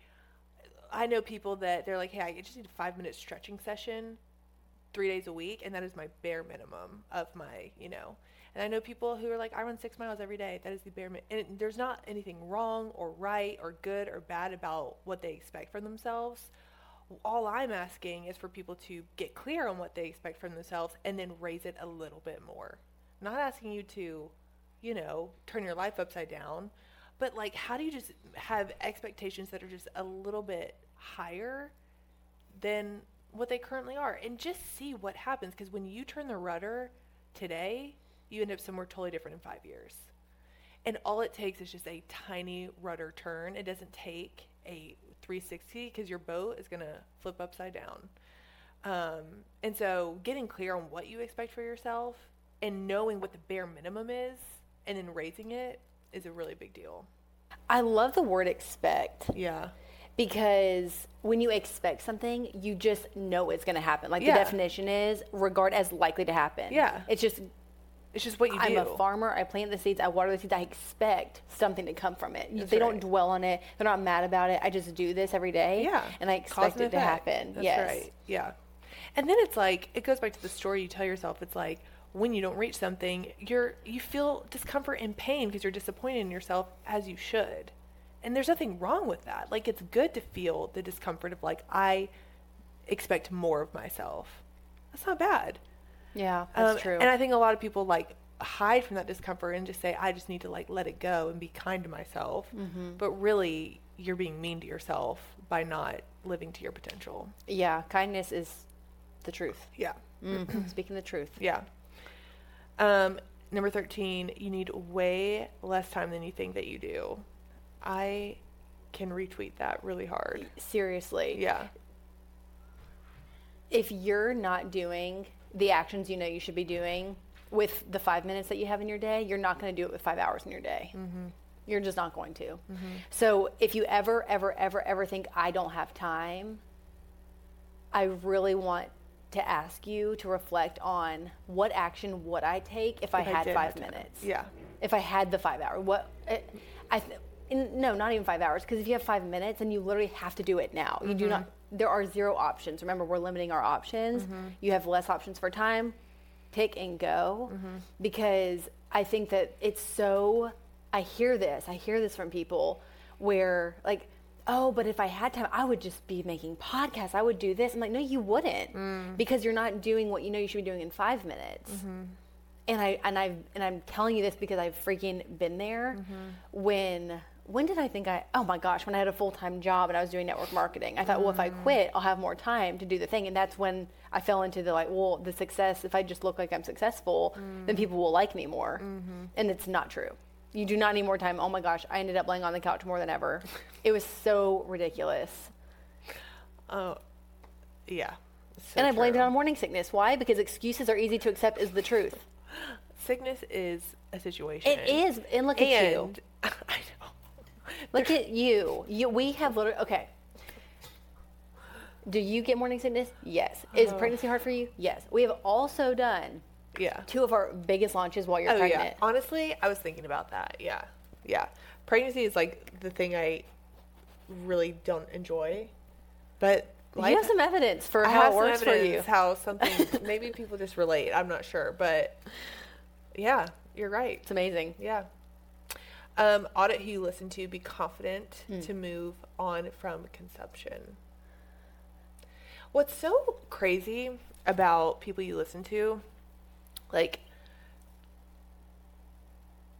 I know people that they're like, hey, I just need a five minute stretching session three days a week, and that is my bare minimum of my, you know. And I know people who are like, I run six miles every day. That is the bare minimum. And there's not anything wrong or right or good or bad about what they expect from themselves. All I'm asking is for people to get clear on what they expect from themselves and then raise it a little bit more. Not asking you to, you know, turn your life upside down, but like, how do you just have expectations that are just a little bit higher than what they currently are, and just see what happens? Because when you turn the rudder today, you end up somewhere totally different in five years. And all it takes is just a tiny rudder turn. It doesn't take a three sixty, because your boat is going to flip upside down. Um, and so getting clear on what you expect for yourself and knowing what the bare minimum is and then raising it is a really big deal. I love the word expect. Yeah. Because when you expect something, you just know it's going to happen. Like Yeah. the definition is regard as likely to happen. Yeah. It's just, It's just what you I'm do. a farmer. I plant the seeds. I water the seeds. I expect something to come from it. That's they right. don't dwell on it. They're not mad about it. I just do this every day. Yeah. And I expect Cause and it to effect. happen. That's yes. right. Yeah. And then it's like, it goes back to the story you tell yourself. It's like, when you don't reach something, you're, you feel discomfort and pain because you're disappointed in yourself, as you should. And there's nothing wrong with that. Like, it's good to feel the discomfort of like, I expect more of myself. That's not bad. Yeah, that's Um, true. And I think a lot of people like hide from that discomfort and just say, I just need to like let it go and be kind to myself. Mm-hmm. But really, you're being mean to yourself by not living to your potential. yeah, kindness is the truth. Yeah. Mm, speaking the truth. Yeah. Um, number thirteen, you need way less time than you think that you do. I can retweet that really hard. Seriously. Yeah. If you're not doing the actions you know you should be doing with the five minutes that you have in your day, you're not going to do it with five hours in your day. Mm-hmm. You're just not going to. Mm-hmm. So if you ever, ever, ever, ever think I don't have time, I really want to ask you to reflect on what action would I take if, I If I had did five have time. minutes. Yeah. If I had the five hour, what it, I th- in, no, not even five hours. Because if you have five minutes, then you literally have to do it now. You mm-hmm. do not. There are zero options. Remember, we're limiting our options. Mm-hmm. You have less options for time. Pick and go. Mm-hmm. Because I think that it's so. I hear this. I hear this from people where like, oh, but if I had time, I would just be making podcasts. I would do this. I'm like, no, you wouldn't, mm. because you're not doing what you know you should be doing in five minutes. Mm-hmm. And I and I and I'm telling you this because I've freaking been there. Mm-hmm. When when did I think I? Oh my gosh, when I had a full time job and I was doing network marketing, I thought, mm. well, if I quit, I'll have more time to do the thing. And that's when I fell into the like, well, the success. If I just look like I'm successful, mm. then people will like me more. Mm-hmm. And it's not true. You do not need more time. Oh my gosh, I ended up laying on the couch more than ever. It was so ridiculous. Oh, yeah. So and I blamed true. it on morning sickness. Why? Because excuses are easy to accept is the truth. Sickness is a situation. It is. And look and, at you. I know. Look There's, at you. You. We have literally, okay. Do you get morning sickness? Yes. Is oh. pregnancy hard for you? Yes. We have also done yeah. two of our biggest launches while you're oh, pregnant. Yeah. Honestly, I was thinking about that. Yeah. Yeah. Pregnancy is like the thing I really don't enjoy. But you have some evidence for I how have it works some for evidence you. How something, maybe people just relate. I'm not sure. But yeah, you're right. It's amazing. Yeah. Um, audit who you listen to. Be confident mm. to move on from consumption. What's so crazy about people you listen to, like,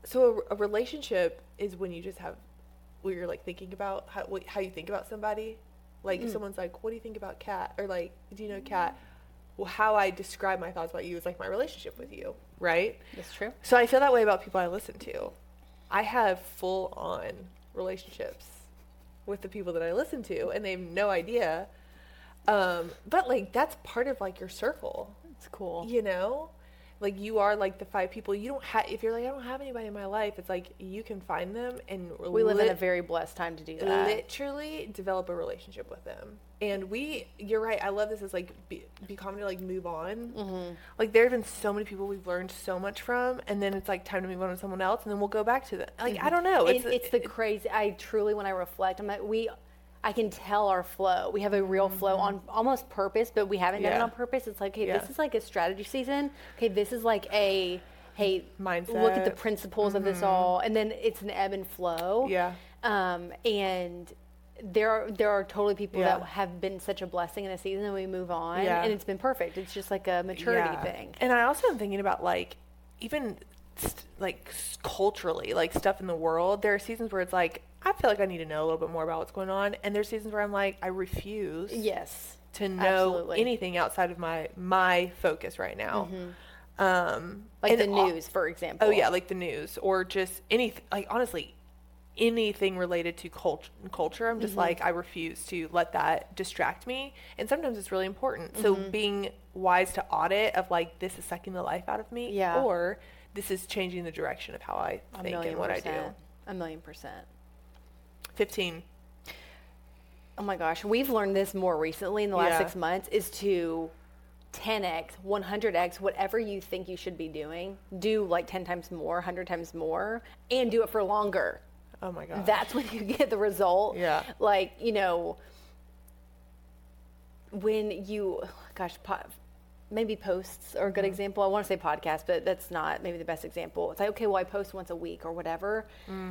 so a, a relationship is when you just have, where you're like thinking about how, what, how you think about somebody. Like Mm. if someone's like, what do you think about Kat? Or like, do you know Kat? Well, how I describe my thoughts about you is like my relationship with you, right? That's true. So I feel that way about people I listen to. I have full on relationships with the people that I listen to, and they have no idea. Um, but like that's part of like your circle, It's cool. you know? Like you are like the five people. You don't have, if you're like, I don't have anybody in my life, it's like you can find them and We live in a lit- very blessed time to do that. literally develop a relationship with them. And we, you're right, I love this as like be, be common to like move on. Mm-hmm. Like there have been so many people we've learned so much from, and then it's like time to move on to someone else, and then we'll go back to them. Like I don't know, It's, it's it's the crazy. I truly, when I reflect, I'm like, we, I can tell our flow. We have a real flow on almost purpose, but we haven't done it Yeah. on purpose. It's like, hey, Yeah. this is like a strategy season. Okay, this is like a, hey, Mindset. look at the principles of this all, and then it's an ebb and flow. Yeah. Um, and there are there are totally people Yeah. that have been such a blessing in a season, and we move on, Yeah. and it's been perfect. It's just like a maturity Yeah. thing. And I also am thinking about like even st- like s- culturally, like stuff in the world. There are seasons where it's like I feel like I need to know a little bit more about what's going on, and there's seasons where I'm like I refuse Yes. to know Absolutely. anything outside of my my focus right now. Um, Like and the al- news, for example. Oh yeah, like the news or just anything. Like honestly, anything related to cult- culture, I'm just like I refuse to let that distract me. And sometimes it's really important. So being wise to audit of like this is sucking the life out of me, Yeah. or this is changing the direction of how I A think million and what percent. I do. A million percent. Fifteen. Oh my gosh, we've learned this more recently in the last Yeah. six months is to ten x, one hundred x, whatever you think you should be doing, do like ten times more, one hundred times more, and do it for longer. Oh my god. That's when you get the result. Yeah. Like, you know, when you, gosh, po- maybe posts are a good example. I want to say podcast, but that's not maybe the best example. It's like, okay, well, I post once a week or whatever.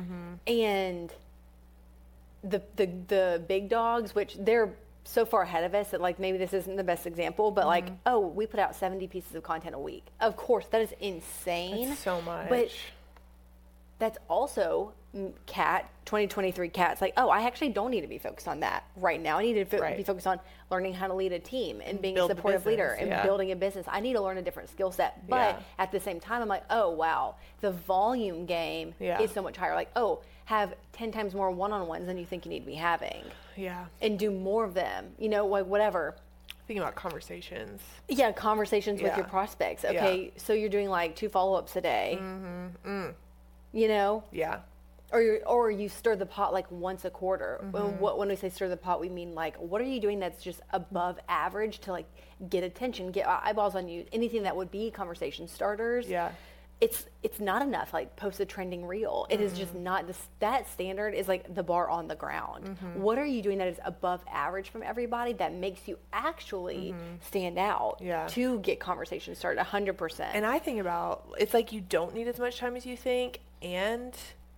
And the, the, the big dogs, which they're so far ahead of us that like maybe this isn't the best example, but like, oh, we put out seventy pieces of content a week. Of course, that is insane. That's so much. But that's also mm, Cat twenty twenty-three Cat's like, oh, I actually don't need to be focused on that right now. I need to fo- Right. be focused on learning how to lead a team and being a build the supportive leader business, and yeah. building a business. I need to learn a different skill set. But Yeah. at the same time, I'm like, oh, wow, the volume game Yeah. is so much higher. Like, oh, have ten times more one-on-ones than you think you need to be having yeah. and do more of them, you know, like whatever. Thinking about conversations. Yeah, conversations with Yeah. your prospects. Okay, so you're doing like two follow-ups a day. Mm-hmm. You know? Yeah. Or you or you stir the pot like once a quarter. Mm-hmm. When, what, when we say stir the pot, we mean like what are you doing that's just above average to like get attention, get eyeballs on you, anything that would be conversation starters. Yeah. It's it's not enough. Like post a trending reel. It is Mm-hmm. just not this. That standard is like the bar on the ground. Mm-hmm. What are you doing that is above average from everybody that makes you actually stand out Mm-hmm. Yeah. to get conversation started? A hundred percent. And I think about it's like you don't need as much time as you think, and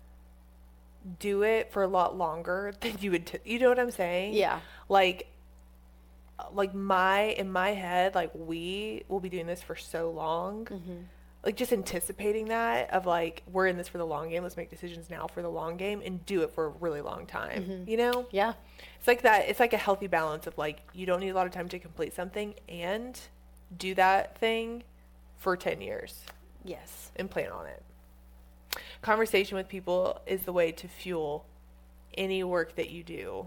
do it for a lot longer than you would. T- you know what I'm saying? Yeah. Like, like my in my head, like we will be doing this for so long. Like just anticipating that of like we're in this for the long game. Let's make decisions now for the long game and do it for a really long time. You know? Yeah. It's like that. It's like a healthy balance of like you don't need a lot of time to complete something and do that thing for ten years Yes. and plan on it. Conversation with people is the way to fuel any work that you do.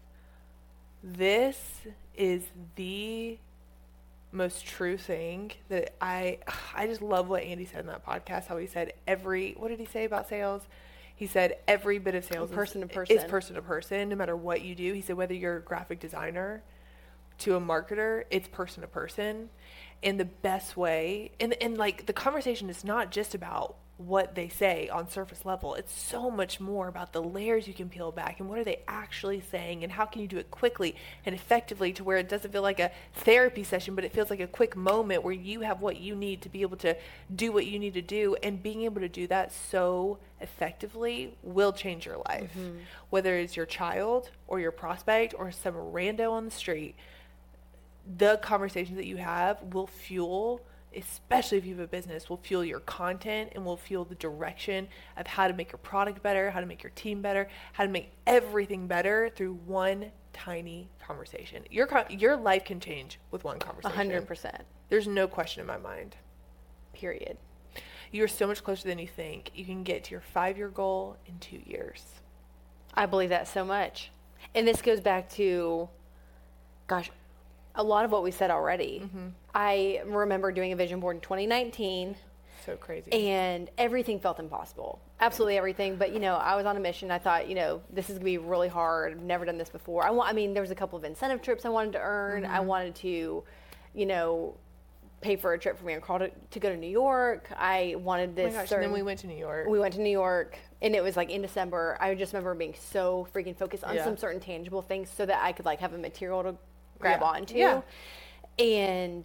This is the most true thing that I I just love what Andy said in that podcast, how he said every what did he say about sales? He said every bit of sales Person is, to person. is person to person, no matter what you do. He said whether you're a graphic designer to a marketer, it's person to person. And the best way, and, and like the conversation is not just about what they say on surface level. It's so much more about the layers you can peel back and what are they actually saying and how can you do it quickly and effectively to where it doesn't feel like a therapy session, but it feels like a quick moment where you have what you need to be able to do what you need to do. And being able to do that so effectively will change your life. Mm-hmm. Whether it's your child or your prospect or some rando on the street, the conversations that you have will fuel especially if you have a business, will fuel your content and will fuel the direction of how to make your product better, how to make your team better, how to make everything better through one tiny conversation. Your con- your life can change with one conversation. A hundred percent. There's no question in my mind. Period. You're so much closer than you think. You can get to your five-year goal in two years. I believe that so much. And this goes back to, gosh, a lot of what we said already. Mm-hmm. I remember doing a vision board in twenty nineteen. So crazy. And everything felt impossible. Absolutely everything. But, you know, I was on a mission. I thought, you know, this is going to be really hard. I've never done this before. I want, I mean, there was a couple of incentive trips I wanted to earn. Mm-hmm. I wanted to, you know, pay for a trip for me and Carl to, to go to New York. I wanted this. Oh my gosh, certain, and then we went to New York. We went to New York, and it was like in December. I just remember being so freaking focused on yeah. some certain tangible things so that I could like have a material to grab yeah. onto. Yeah. And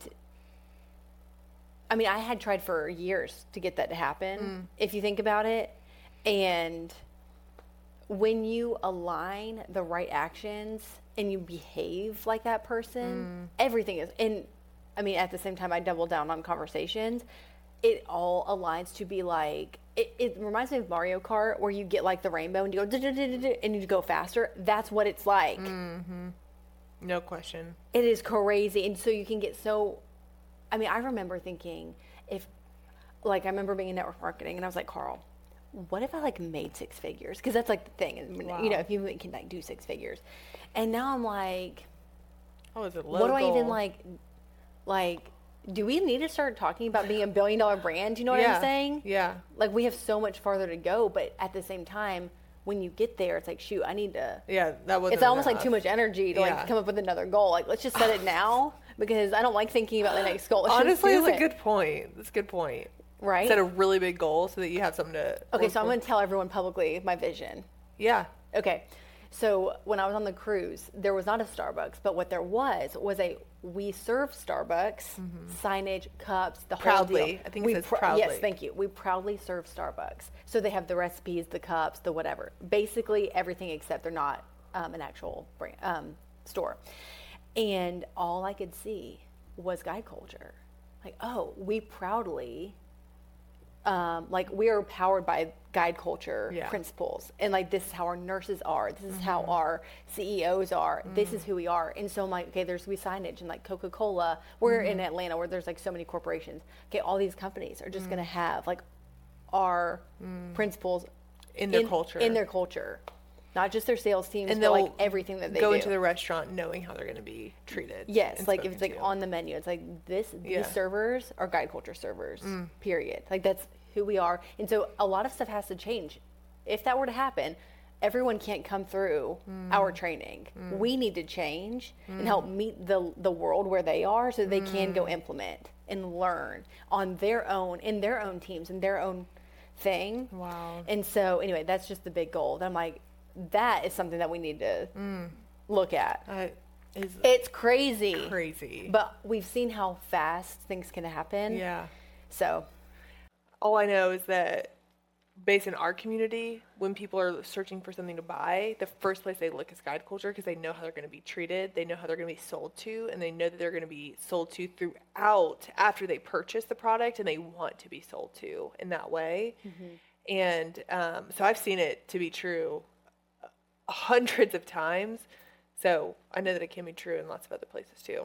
I mean, I had tried for years to get that to happen, mm. if you think about it. And when you align the right actions and you behave like that person, mm. everything is, and I mean, at the same time, I double down on conversations. It all aligns to be like, it, it reminds me of Mario Kart, where you get like the rainbow and you go, and you go faster. That's what it's like. Mm-hmm. No question. It is crazy. And so you can get so, I mean, I remember thinking, if, like, I remember being in network marketing, and I was like, Carl, what if I like made six figures? Because that's like the thing, and wow. you know, if you can like do six figures. And now I'm like, oh, is it low what do goal? I even like? Like, do we need to start talking about being a billion dollar brand? You know what yeah. I'm saying? Yeah. Like, we have so much farther to go, but at the same time, when you get there, it's like, shoot, I need to. Yeah, that was. It's almost enough. Like too much energy to yeah. like come up with another goal. Like, let's just set it now, because I don't like thinking about the next goal. Let's Honestly, that's a good point. That's a good point. Right. Set a really big goal so that you have something to. Okay, so I'm going to tell everyone publicly my vision. Yeah. Okay. So when I was on the cruise, there was not a Starbucks, but what there was was a we serve Starbucks mm-hmm. signage, cups, the proudly. whole deal. I think we it says pr- proudly. Yes, thank you. We proudly serve Starbucks. So they have the recipes, the cups, the whatever. Basically everything except they're not um, an actual brand, um, store. And all I could see was guide culture. Like, oh, we proudly, um, like we are powered by guide culture yeah. principles. And like, this is how our nurses are. This is mm-hmm. how our C E Os are. Mm. This is who we are. And so I'm like, okay, there's we signage and like Coca-Cola. We're mm-hmm. in Atlanta where there's like so many corporations. Okay, all these companies are just mm. going to have like our mm. principles in their in, culture. In their culture. Not just their sales teams, and but like everything that they go do. into the restaurant knowing how they're going to be treated. Yes, like if it's like on the menu, it's like this. These yeah. servers are guide culture servers. Mm. Period. Like that's who we are, and so a lot of stuff has to change. If that were to happen, everyone can't come through mm. our training. Mm. We need to change mm. and help meet the the world where they are, so that they mm. can go implement and learn on their own in their own teams and their own thing. Wow. And so anyway, that's just the big goal. That I'm like. That is something that we need to mm. look at. Uh, it's crazy. Crazy. But we've seen how fast things can happen. Yeah. So. All I know is that based in our community, when people are searching for something to buy, the first place they look is guide culture because they know how they're going to be treated. They know how they're going to be sold to, and they know that they're going to be sold to throughout after they purchase the product, and they want to be sold to in that way. Mm-hmm. And um, so I've seen it to be true hundreds of times, so I know that it can be true in lots of other places too.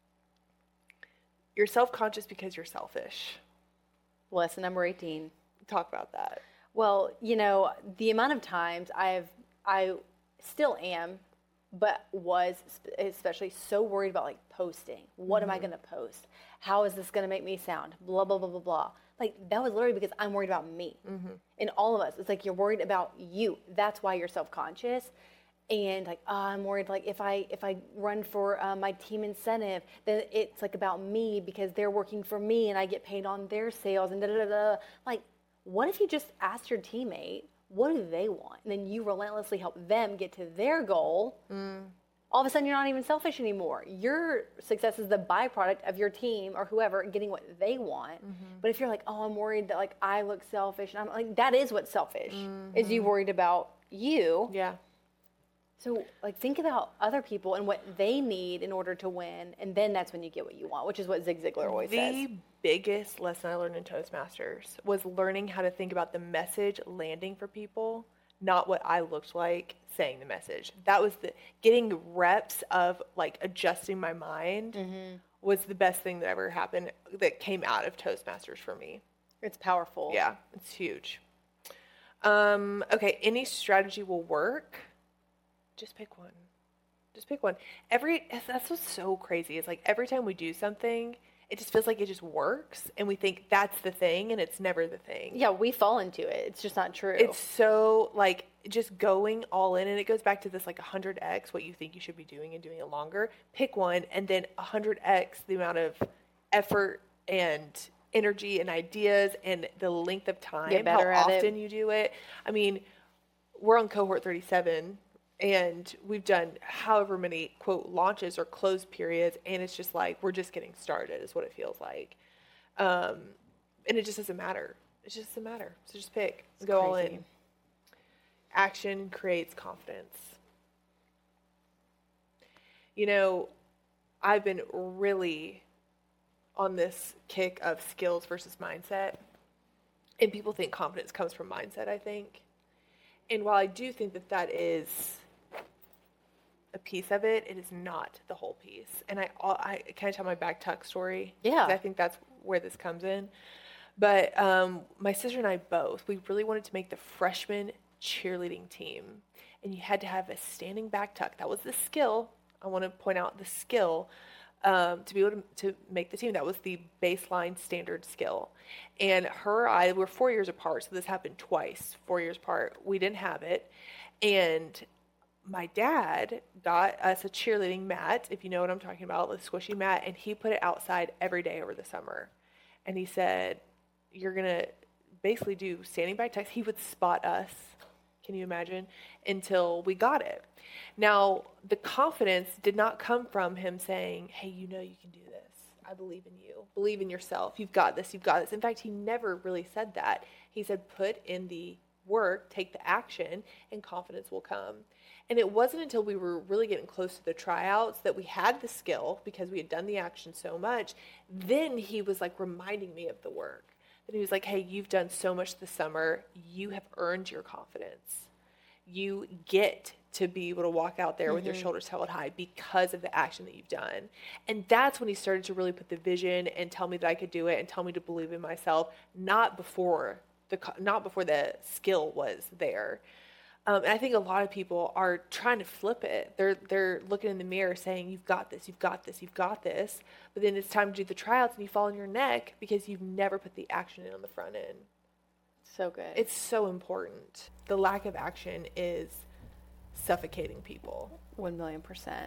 You're self-conscious because you're selfish. Lesson number eighteen. Talk about that. Well, you know, the amount of times I've, I still am, but was especially so worried about like posting. What mm-hmm. am I going to post? How is this going to make me sound? Blah, blah, blah, blah, blah. Like, that was literally because I'm worried about me. Mm-hmm. And all of us, it's like you're worried about you. That's why you're self-conscious. And like, oh, I'm worried, like, if I if I run for uh, my team incentive, then it's like about me because they're working for me and I get paid on their sales and da-da-da-da. Like, what if you just asked your teammate, what do they want? And then you relentlessly help them get to their goal. Mm. All of a sudden, you're not even selfish anymore. Your success is the byproduct of your team or whoever getting what they want. Mm-hmm. But if you're like, oh, I'm worried that like I look selfish, and I'm like, that is what's selfish, mm-hmm. is you worried about you. Yeah. So, like, think about other people and what they need in order to win, and then that's when you get what you want, which is what Zig Ziglar always The says. biggest lesson I learned in Toastmasters was learning how to think about the message landing for people, not what I looked like saying the message. That was the getting reps of like adjusting my mind mm-hmm. was the best thing that ever happened that came out of Toastmasters for me. It's powerful. Yeah, it's huge. Um, okay, any strategy will work. Just pick one. Just pick one. Every that's what's so crazy. It's like every time we do something, it just feels like it just works, and we think that's the thing, and it's never the thing. Yeah, we fall into it. It's just not true. It's so like just going all in, and it goes back to this like one hundred x what you think you should be doing and doing it longer. Pick one, and then one hundred x the amount of effort and energy and ideas and the length of time, Get better how at often it. you do it. I mean, we're on cohort thirty-seven. And we've done however many, quote, launches or closed periods, and it's just like, we're just getting started is what it feels like. Um, and it just doesn't matter. It just doesn't matter. So just pick. It's go all crazy. in. Action creates confidence. You know, I've been really on this kick of skills versus mindset. And people think confidence comes from mindset, I think. And while I do think that that is a piece of it, it is not the whole piece. And I, I can I tell my back tuck story? Yeah. 'Cause I think that's where this comes in. But um, my sister and I both, we really wanted to make the freshman cheerleading team. And you had to have a standing back tuck. That was the skill. I want to point out the skill um, to be able to, to make the team. That was the baseline standard skill. And her, I were four years apart, so this happened twice, four years apart. We didn't have it. And my dad got us a cheerleading mat, if you know what I'm talking about, the squishy mat, and he put it outside every day over the summer. And he said, you're going to basically do standing back tucks. He would spot us, can you imagine, until we got it. Now, the confidence did not come from him saying, hey, you know you can do this. I believe in you. Believe in yourself. You've got this. You've got this. In fact, he never really said that. He said, put in the work, take the action, and confidence will come. And it wasn't until we were really getting close to the tryouts that we had the skill because we had done the action so much. Then he was like reminding me of the work. And he was like, hey, you've done so much this summer. You have earned your confidence. You get to be able to walk out there mm-hmm. with your shoulders held high because of the action that you've done. And that's when he started to really put the vision and tell me that I could do it and tell me to believe in myself, not before the not before the skill was there. Um, and I think a lot of people are trying to flip it. They're they're looking in the mirror saying, you've got this, you've got this, you've got this. But then it's time to do the tryouts and you fall on your neck because you've never put the action in on the front end. So good. It's so important. The lack of action is suffocating people. One million percent.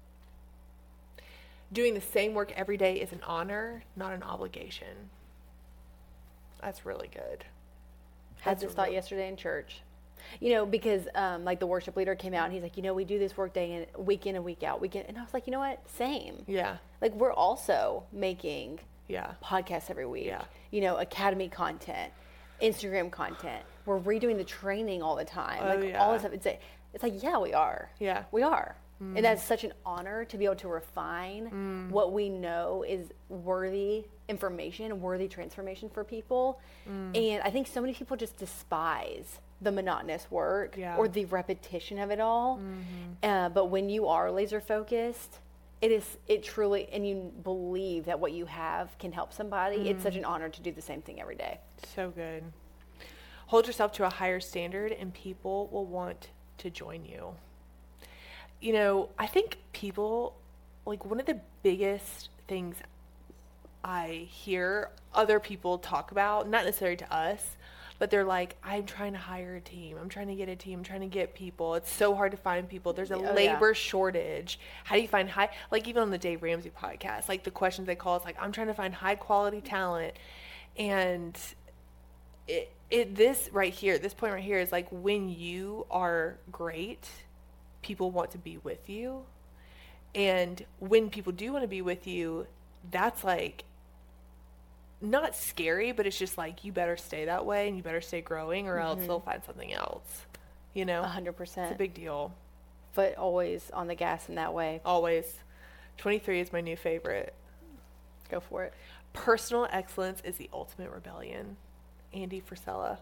Doing the same work every day is an honor, not an obligation. That's really good. Had this thought yesterday in church. You know, because um, like the worship leader came out and he's like, you know, we do this work day in, week in and week out, week in. And I was like, you know what? Same. Yeah. Like we're also making yeah podcasts every week. Yeah. You know, academy content, Instagram content. We're redoing the training all the time. Oh, like yeah. all this stuff. It's like, it's like, yeah, we are. Yeah. We are. Mm. And that's such an honor to be able to refine mm. what we know is worthy information, worthy transformation for people. Mm. And I think so many people just despise the monotonous work yeah. or the repetition of it all. Mm-hmm. Uh, but when you are laser focused, it is, it truly, and you believe that what you have can help somebody, mm. it's such an honor to do the same thing every day. So good. Hold yourself to a higher standard and people will want to join you. You know, I think people, like one of the biggest things I hear other people talk about, not necessarily to us, but they're like, I'm trying to hire a team. I'm trying to get a team. I'm trying to get people. It's so hard to find people. There's a oh, labor yeah. shortage. How do you find high, like even on the Dave Ramsey podcast, like the questions they call is like, I'm trying to find high quality talent. And it, it, this right here, this point right here is like when you are great, people want to be with you. And when people do want to be with you, that's like, not scary, but it's just like, you better stay that way and you better stay growing or mm-hmm. else they'll find something else, you know? A hundred percent. It's a big deal. foot always on the gas in that way. Always. twenty-three is my new favorite. Go for it. Personal excellence is the ultimate rebellion. Andy Frisella.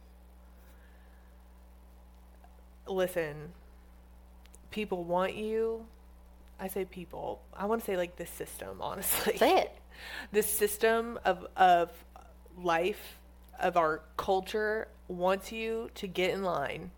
Listen, people want you. I say people. I want to say like the system, honestly. Say it. The system of of life, of our culture, wants you to get in line.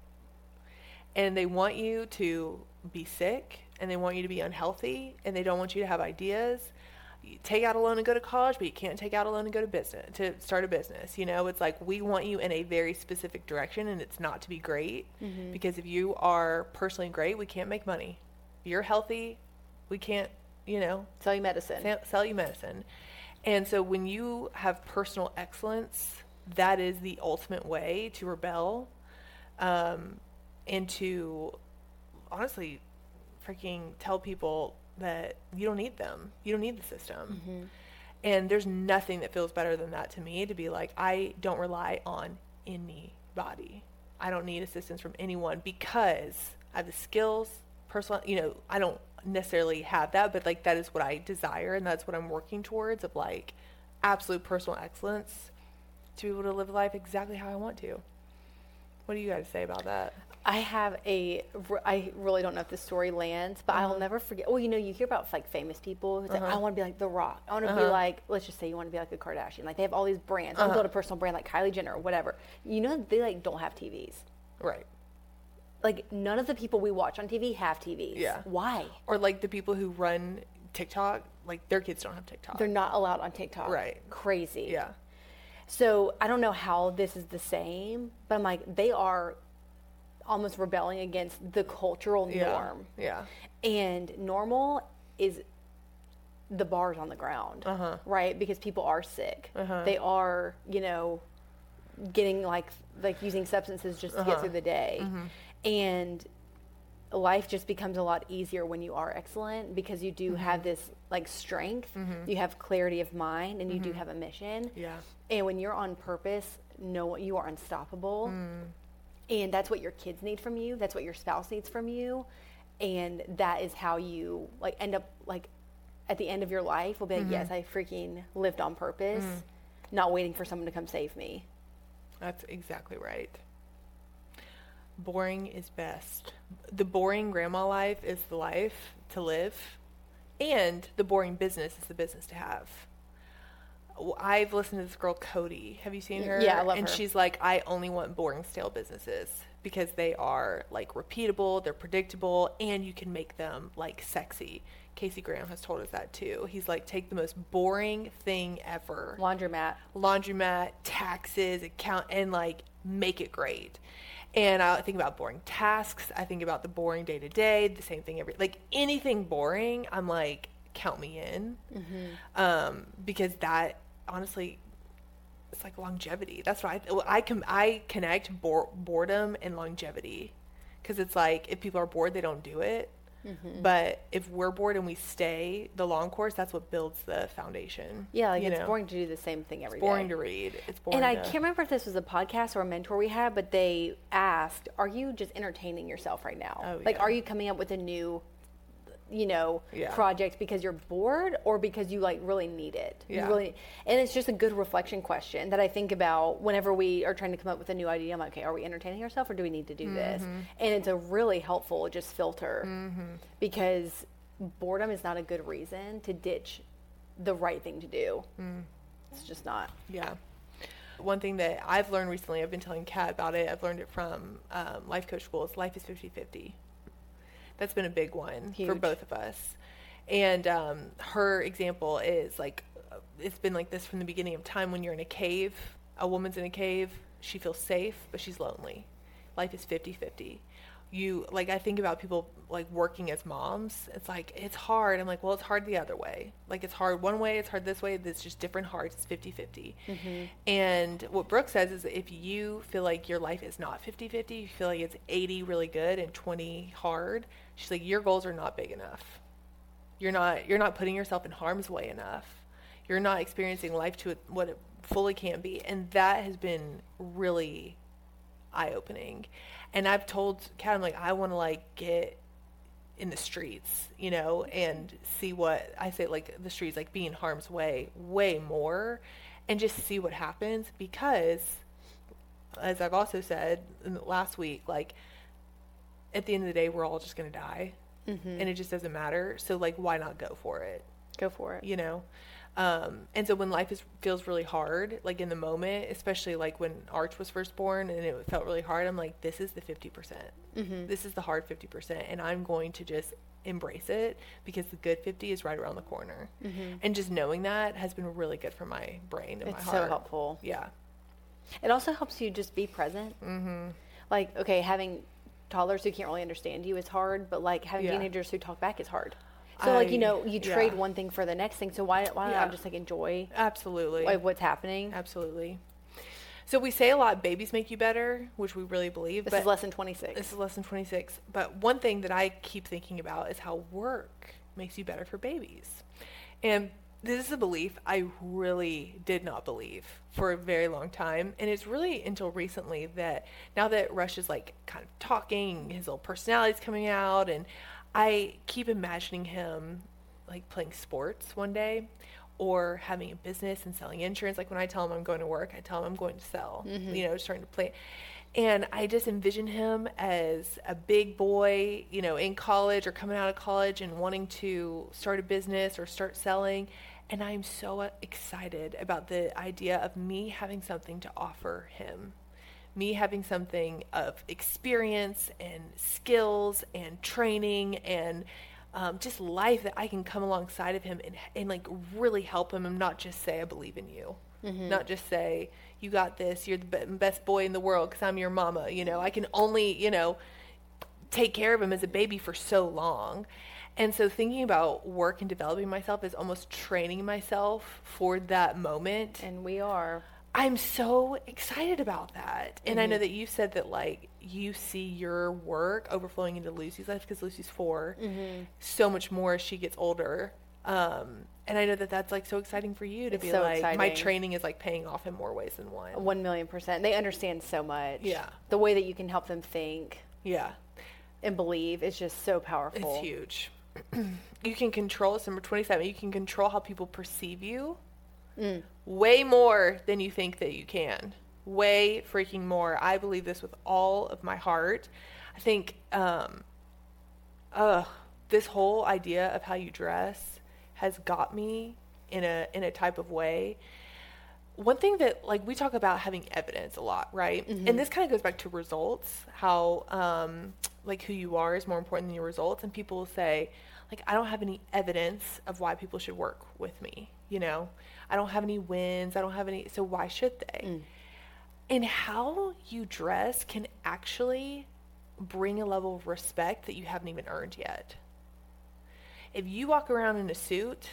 And they want you to be sick, and they want you to be unhealthy, and they don't want you to have ideas. You take out a loan and go to college, but you can't take out a loan and go to business, to start a business. You know, it's like we want you in a very specific direction, and it's not to be great. Mm-hmm. Because if you are personally great, we can't make money. If you're healthy, we can't, you know. Sell you medicine. Sell, sell you medicine. And so when you have personal excellence, that is the ultimate way to rebel. Um, and to honestly freaking tell people that you don't need them. You don't need the system. Mm-hmm. And there's nothing that feels better than that to me, to be like, I don't rely on anybody. I don't need assistance from anyone because I have the skills, personal, you know, I don't necessarily have that, but like that is what I desire, and that's what I'm working towards, of like absolute personal excellence, to be able to live life exactly how I want to. What do you guys say about that? I have a, I really don't know if this story lands, but uh-huh. I'll never forget. Well, you know, you hear about like famous people who's uh-huh. like, I want to be like The Rock. I want to uh-huh. be like, let's just say you want to be like a Kardashian. Like they have all these brands. I want to build a personal brand like Kylie Jenner or whatever. You know, they like don't have T Vs. Right. Like none of the people we watch on T V have T Vs. Yeah. Why? Or like the people who run TikTok, like their kids don't have TikTok. They're not allowed on TikTok. Right. Crazy. Yeah. So I don't know how this is the same, but I'm like, they are almost rebelling against the cultural yeah. norm. Yeah. And normal is the bars on the ground, uh-huh. right? Because people are sick. Uh-huh. They are, you know, getting like, like using substances just to uh-huh. get through the day. Mm-hmm. And life just becomes a lot easier when you are excellent, because you do mm-hmm. have this like strength, mm-hmm. you have clarity of mind, and you mm-hmm. do have a mission. Yeah. And when you're on purpose, no, you are unstoppable. Mm. And that's what your kids need from you. That's what your spouse needs from you. And that is how you like end up like at the end of your life will be like, mm-hmm. yes, I freaking lived on purpose, mm. not waiting for someone to come save me. That's exactly right. Boring is best. The boring grandma life is the life to live, and the boring business is the business to have. I've listened to this girl, Cody. Have you seen her? Yeah, I love and her. And she's like, I only want boring, stale businesses because they are like repeatable, they're predictable, and you can make them like sexy. Casey Graham has told us that too. He's like, take the most boring thing ever. Laundromat. Laundromat, taxes, account, and like make it great. And I think about boring tasks. I think about the boring day to day, the same thing every, like anything boring, I'm like, count me in. Mm-hmm. Um, because that, honestly, it's like longevity. That's why I, I, com- I connect bore- boredom and longevity, because it's like if people are bored, they don't do it. Mm-hmm. But if we're bored and we stay the long course, that's what builds the foundation. Yeah, like you it's know? boring to do the same thing every it's boring day. to read. It's boring. And I to... can't remember if this was a podcast or a mentor we had, but they asked, "Are you just entertaining yourself right now? Oh, like, yeah. are you coming up with a new?" you know, yeah. project because you're bored or because you like really need it. Yeah. You really, and it's just a good reflection question that I think about whenever we are trying to come up with a new idea. I'm like, okay, are we entertaining ourselves or do we need to do mm-hmm. this? And it's a really helpful just filter mm-hmm. because boredom is not a good reason to ditch the right thing to do. Mm. It's just not. Yeah. One thing that I've learned recently, I've been telling Kat about it, I've learned it from um, life coach school, is life is fifty-fifty. That's been a big one Huge. For both of us. And um, her example is like, it's been like this from the beginning of time. When you're in a cave, a woman's in a cave, she feels safe, but she's lonely. Life is fifty-fifty. You, like, I think about people like working as moms. It's like, it's hard. I'm like, well, it's hard the other way. Like, it's hard one way, it's hard this way. It's just different hearts. It's fifty-fifty. Mm-hmm. And what Brooke says is if you feel like your life is not fifty-fifty, you feel like it's eighty really good and twenty hard, she's like, your goals are not big enough. You're not, you're not putting yourself in harm's way enough. You're not experiencing life to what it fully can be. And that has been really eye-opening. And I've told Kat, I'm like, I want to like get in the streets, you know, and see what I say, like the streets, like be in harm's way way more, and just see what happens. Because as I've also said in the last week, like at the end of the day, we're all just going to die, mm-hmm. and it just doesn't matter. So like, why not go for it? Go for it. You know? Um, and so when life is, feels really hard, like in the moment, especially like when Arch was first born and it felt really hard, I'm like, this is the fifty percent. Mm-hmm. This is the hard fifty percent. And I'm going to just embrace it, because the good fifty is right around the corner. Mm-hmm. And just knowing that has been really good for my brain and it's my heart. It's so helpful. Yeah. It also helps you just be present. Mm-hmm. Like, okay, having toddlers who can't really understand you is hard, but like having yeah. teenagers who talk back is hard. So, I, like, you know, you trade yeah. one thing for the next thing. So why, why don't yeah. I just, like, enjoy Absolutely. Like, what's happening? Absolutely. So we say a lot, babies make you better, which we really believe. This but is lesson twenty-six. This is lesson twenty-six. But one thing that I keep thinking about is how work makes you better for babies. And this is a belief I really did not believe for a very long time. And it's really until recently that now that Rush is, like, kind of talking, his little personality's coming out, and I keep imagining him like playing sports one day, or having a business and selling insurance. Like when I tell him I'm going to work, I tell him I'm going to sell, mm-hmm. you know, starting to play. And I just envision him as a big boy, you know, in college or coming out of college and wanting to start a business or start selling. And I'm so excited about the idea of me having something to offer him. Me having something of experience and skills and training and um, just life that I can come alongside of him and, and like really help him, and not just say, I believe in you. Mm-hmm. Not just say, you got this, you're the be- best boy in the world because I'm your mama. You know, I can only, you know, take care of him as a baby for so long. And so thinking about work and developing myself is almost training myself for that moment. And we are. I'm so excited about that. And mm-hmm. I know that you said that, like, you see your work overflowing into Lucy's life, because Lucy's four, mm-hmm. so much more as she gets older. Um, and I know that that's, like, so exciting for you to it's be so like, exciting. My training is, like, paying off in more ways than one. One million percent. They understand so much. Yeah. The way that you can help them think. Yeah. And believe is just so powerful. It's huge. You can control, it's number twenty-seven, you can control how people perceive you. Mm. Way more than you think that you can. Way freaking more. I believe this with all of my heart. I think um, uh, this whole idea of how you dress has got me in a in a type of way. One thing that, like, we talk about having evidence a lot, right? Mm-hmm. And this kind of goes back to results, how um, like who you are is more important than your results. And people will say, like, I don't have any evidence of why people should work with me, you know? I don't have any wins. I don't have any, so why should they? Mm. And how you dress can actually bring a level of respect that you haven't even earned yet. If you walk around in a suit,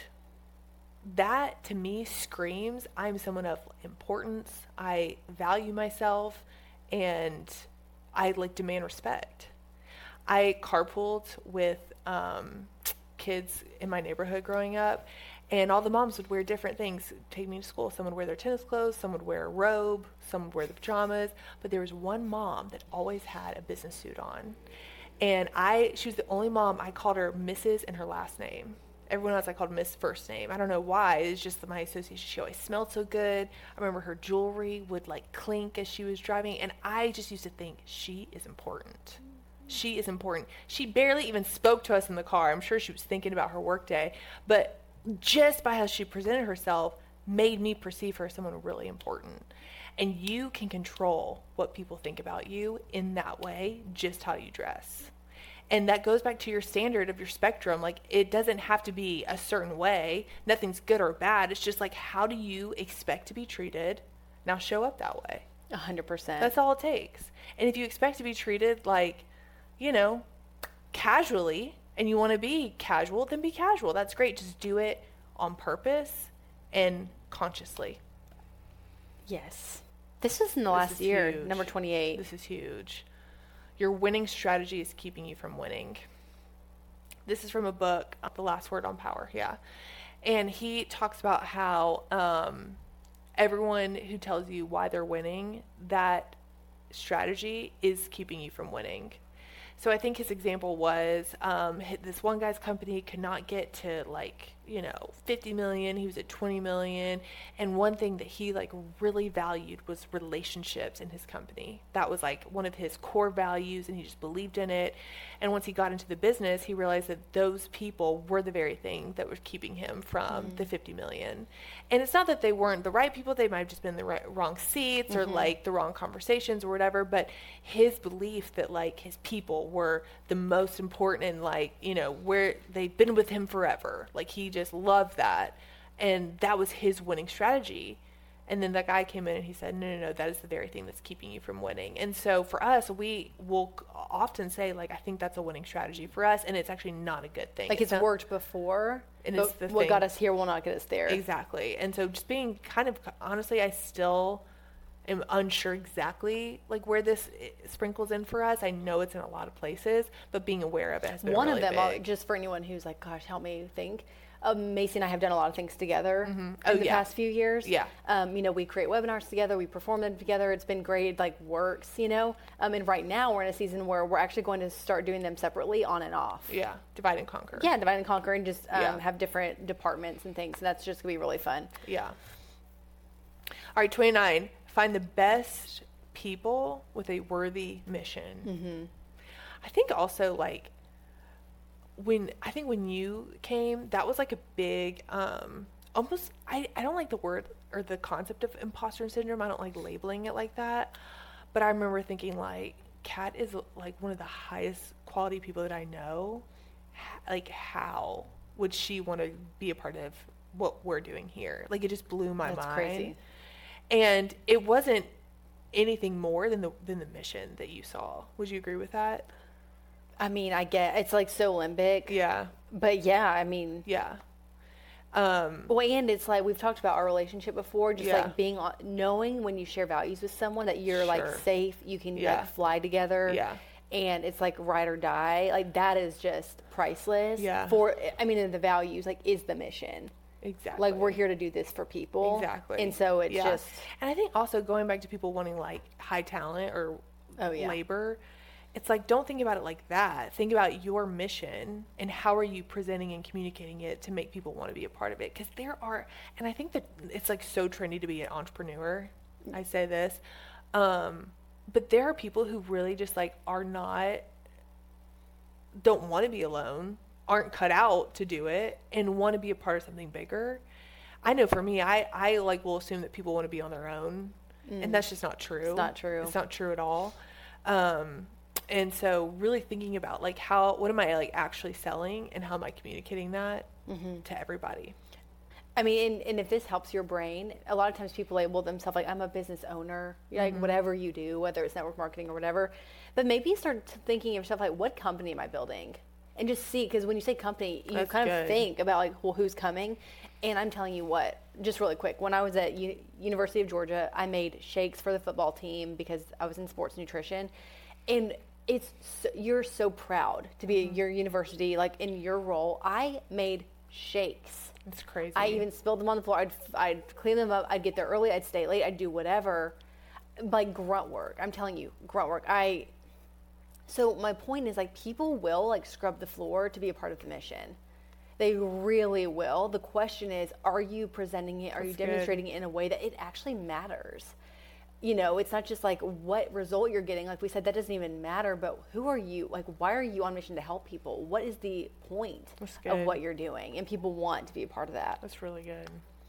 that to me screams, I'm someone of importance. I value myself, and I like demand respect. I carpooled with um, kids in my neighborhood growing up, and all the moms would wear different things, take me to school. Some would wear their tennis clothes, some would wear a robe, some would wear the pajamas. But there was one mom that always had a business suit on. And I, she was the only mom, I called her Missus and her last name. Everyone else I called Miss first name. I don't know why. It's just my association. She always smelled so good. I remember her jewelry would like clink as she was driving. And I just used to think, she is important. She is important. She barely even spoke to us in the car. I'm sure she was thinking about her workday. But just by how she presented herself made me perceive her as someone really important. And you can control what people think about you in that way, just how you dress. And that goes back to your standard of your spectrum. Like, it doesn't have to be a certain way. Nothing's good or bad. It's just like, how do you expect to be treated? Now show up that way. A hundred percent. That's all it takes. And if you expect to be treated like, you know, casually, and you want to be casual, then be casual. That's great. Just do it on purpose and consciously. Yes. This is in the this last year, huge. Number twenty-eight. This is huge. Your winning strategy is keeping you from winning. This is from a book, The Last Word on Power. Yeah. And he talks about how um, everyone who tells you why they're winning, that strategy is keeping you from winning. So I think his example was um, hi- this one guy's company could not get to like, you know, fifty million. He was at twenty million. And one thing that he like really valued was relationships in his company. That was like one of his core values, and he just believed in it. And once he got into the business, he realized that those people were the very thing that was keeping him from mm. the fifty million. And it's not that they weren't the right people. They might have just been in the right, wrong seats mm-hmm. or like the wrong conversations or whatever. But his belief that like his people were the most important, and like, you know, where they've been with him forever. Like he just loved that. And that was his winning strategy. And then that guy came in and he said, no, no, no, that is the very thing that's keeping you from winning. And so for us, we will often say, like, I think that's a winning strategy for us. And it's actually not a good thing. Like it's, it's not, worked before. And but it's the what thing. got us here will not get us there. Exactly. And so just being kind of, honestly, I still am unsure exactly like where this sprinkles in for us. I know it's in a lot of places, but being aware of it has been One really of them, big. just for anyone who's like, gosh, help me think. Um, Macy and I have done a lot of things together Mm-hmm. Oh, in the yeah. past few years. Yeah. Um, you know, we create webinars together, we perform them together. It's been great, like works, you know. Um, and right now we're in a season where we're actually going to start doing them separately on and off. Yeah. Divide and conquer. Yeah, divide and conquer, and just um, Yeah. have different departments and things. And that's just going to be really fun. Yeah. All right, twenty-nine. Find the best people with a worthy mission. Mm-hmm. I think also like when I think when you came, that was like a big um almost I, I don't like the word or the concept of imposter syndrome. I don't like labeling it like that. But I remember thinking like Kat is like one of the highest quality people that I know. Like how would she want to be a part of what we're doing here? Like it just blew my That's mind. crazy. And it wasn't anything more than the than the mission that you saw. Would you agree with that? I mean, I get it's like so limbic. Yeah. But yeah, I mean, Yeah. Um, well, and it's like we've talked about our relationship before, just Yeah. like being on, knowing when you share values with someone that you're like Sure. safe, you can Yeah. like fly together. Yeah. And it's like ride or die. Like that is just priceless. Yeah. For I mean, and the values like is the mission. exactly. Like we're here to do this for people. Exactly. And so it's Yeah. just And I think also going back to people wanting like high talent or Oh, yeah. labor, it's like don't think about it like that. Think about your mission and how are you presenting and communicating it to make people want to be a part of it. Because there are, and I think that it's like so trendy to be an entrepreneur. I say this, um, but there are people who really just like are not, don't want to be alone, aren't cut out to do it, and want to be a part of something bigger. I know for me, I, I like will assume that people want to be on their own, Mm. and that's just not true. It's not true. It's not true at all. Um, and so really thinking about like how, what am I like actually selling, and how am I communicating that Mm-hmm. to everybody? I mean, and, and if this helps your brain, a lot of times people label themselves like, I'm a business owner, like Mm-hmm. whatever you do, whether it's network marketing or whatever. But maybe start t- thinking of yourself like, what company am I building? And just see, because when you say company, you That's kind good. of think about like, well, who's coming? And I'm telling you what, just really quick, when I was at U- University of Georgia, I made shakes for the football team because I was in sports nutrition. And it's so, you're so proud to be Mm-hmm. at your university, like in your role. I made shakes. It's crazy. I even spilled them on the floor. I'd, I'd clean them up. I'd get there early. I'd stay late. I'd do whatever. Like grunt work. I'm telling you, grunt work. I. So my point is like people will like scrub the floor to be a part of the mission. They really will. The question is, are you presenting it? Are you That's good. demonstrating it in a way that it actually matters? You know, it's not just like what result you're getting. Like we said, that doesn't even matter. But who are you? Like, why are you on mission to help people? What is the point That's of good. what you're doing? And people want to be a part of that. That's really good.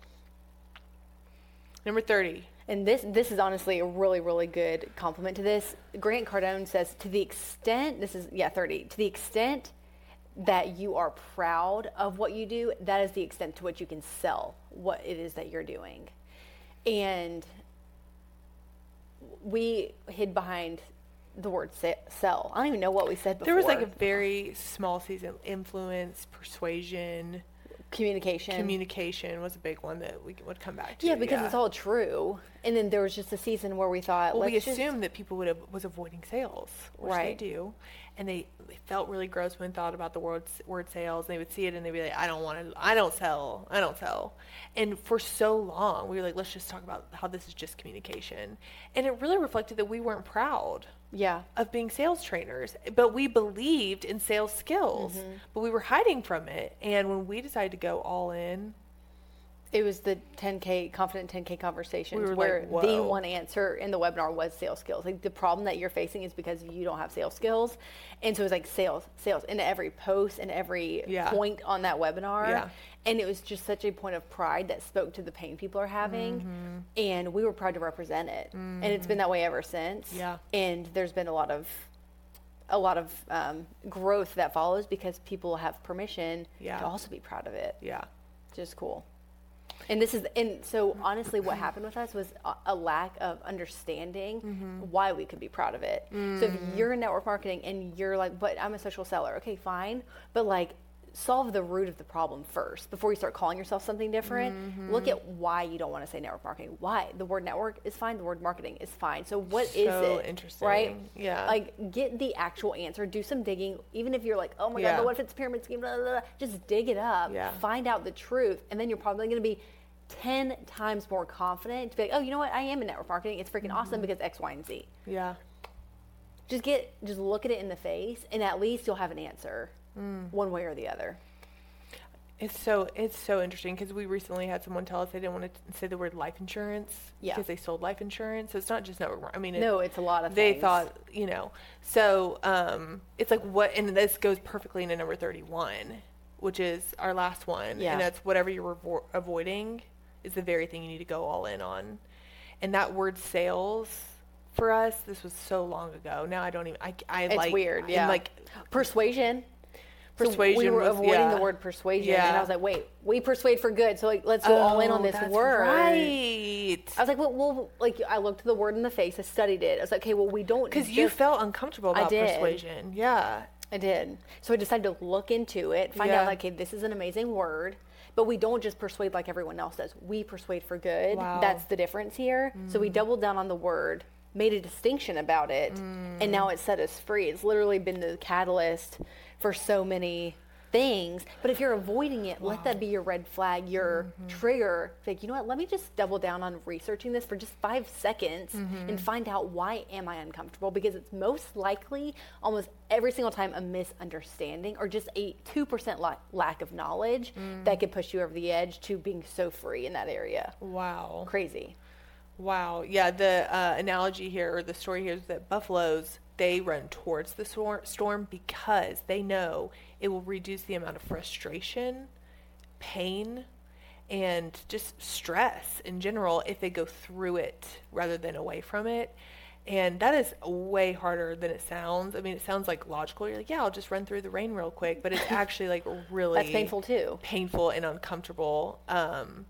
Number thirty. And this this is honestly a really, really good compliment to this. Grant Cardone says, to the extent, this is, yeah, thirty, to the extent that you are proud of what you do, that is the extent to which you can sell what it is that you're doing. And we hid behind the word se- sell. I don't even know what we said before. There was like a very small season. Influence, persuasion, communication. communication was a big one that we would come back to. Yeah, because it's all true. And then there was just a season where we thought, Well, let's we just, assumed that people would have was avoiding sales, which Right. they do, and they, they felt really gross when thought about the word word sales. They would see it and they'd be like, I don't want to, I don't sell, I don't sell. And for so long, we were like, let's just talk about how this is just communication, and it really reflected that we weren't proud yeah. of being sales trainers, but we believed in sales skills, Mm-hmm. but we were hiding from it. And when we decided to go all in, It was the ten K confident ten K conversations We were where like, the whoa. one answer in the webinar was sales skills. Like the problem that you're facing is because you don't have sales skills. And so it was like sales, sales in every post and every Yeah. point on that webinar. Yeah. And it was just such a point of pride that spoke to the pain people are having. Mm-hmm. And we were proud to represent it. And it's been that way ever since. Yeah. And there's been a lot of a lot of um, growth that follows because people have permission Yeah. to also be proud of it. yeah, Just cool. And this is, and so honestly, what happened with us was a, a lack of understanding why we could be proud of it. So if you're in network marketing and you're like, but I'm a social seller, okay, fine. But like, solve the root of the problem first before you start calling yourself something different. Look at why you don't want to say network marketing. Why? The word network is fine. The word marketing is fine. So what is So it? interesting. Right? Yeah. Like, get the actual answer. Do some digging. Even if you're like, oh my Yeah. God, but what if it's a pyramid scheme? Blah, blah, blah. Just dig it up. Yeah. Find out the truth. And then you're probably going to be ten times more confident to be like, oh, you know what? I am in network marketing. It's freaking awesome because X, Y, and Z. yeah. Just get, just look at it in the face, and at least you'll have an answer, one way or the other. It's so it's so interesting because we recently had someone tell us they didn't want to say the word life insurance Yeah. because they sold life insurance. So it's not just network. mar- I mean, it, No, it's a lot of they things. thought, you know. So um, it's like what, and this goes perfectly into number thirty-one, which is our last one, Yeah. and that's whatever you're revo- avoiding is the very thing you need to go all in on. And that word sales for us, this was so long ago. Now I don't even. I, I It's like weird, I'm yeah. like Persuasion. So persuasion. we were was, avoiding yeah. the word persuasion, Yeah. and I was like, wait, we persuade for good, so like, let's go all in on Oh, this that's word. Right. I was like, well, well, like I looked at the word in the face, I studied it. I was like, okay, well, we don't Because you just- felt uncomfortable I about did. persuasion. Yeah. I did. So I decided to look into it, find Yeah. out, like, okay, this is an amazing word, but we don't just persuade like everyone else does. We persuade for good. Wow. That's the difference here. So we doubled down on the word, made a distinction about it, and now it set us free. It's literally been the catalyst for so many things. But if you're avoiding it, let that be your red flag, your trigger. Like, you know what? Let me just double down on researching this for just five seconds and find out why am I uncomfortable? Because it's most likely almost every single time a misunderstanding or just a two percent la- lack of knowledge that could push you over the edge to being so free in that area. Wow. Crazy. Wow. Yeah. The uh, analogy here, or the story here, is that buffaloes, they run towards the sor- storm because they know it will reduce the amount of frustration, pain, and just stress in general if they go through it rather than away from it. And that is way harder than it sounds. I mean, it sounds like logical. You're like, yeah, I'll just run through the rain real quick. But it's actually like really That's painful too. painful and uncomfortable. Um,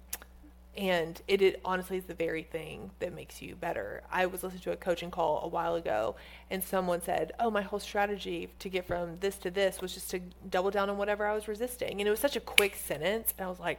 and it, it honestly is the very thing that makes you better. I was listening to a coaching call a while ago, and someone said, oh, my whole strategy to get from this to this was just to double down on whatever I was resisting. And it was such a quick sentence. And I was like,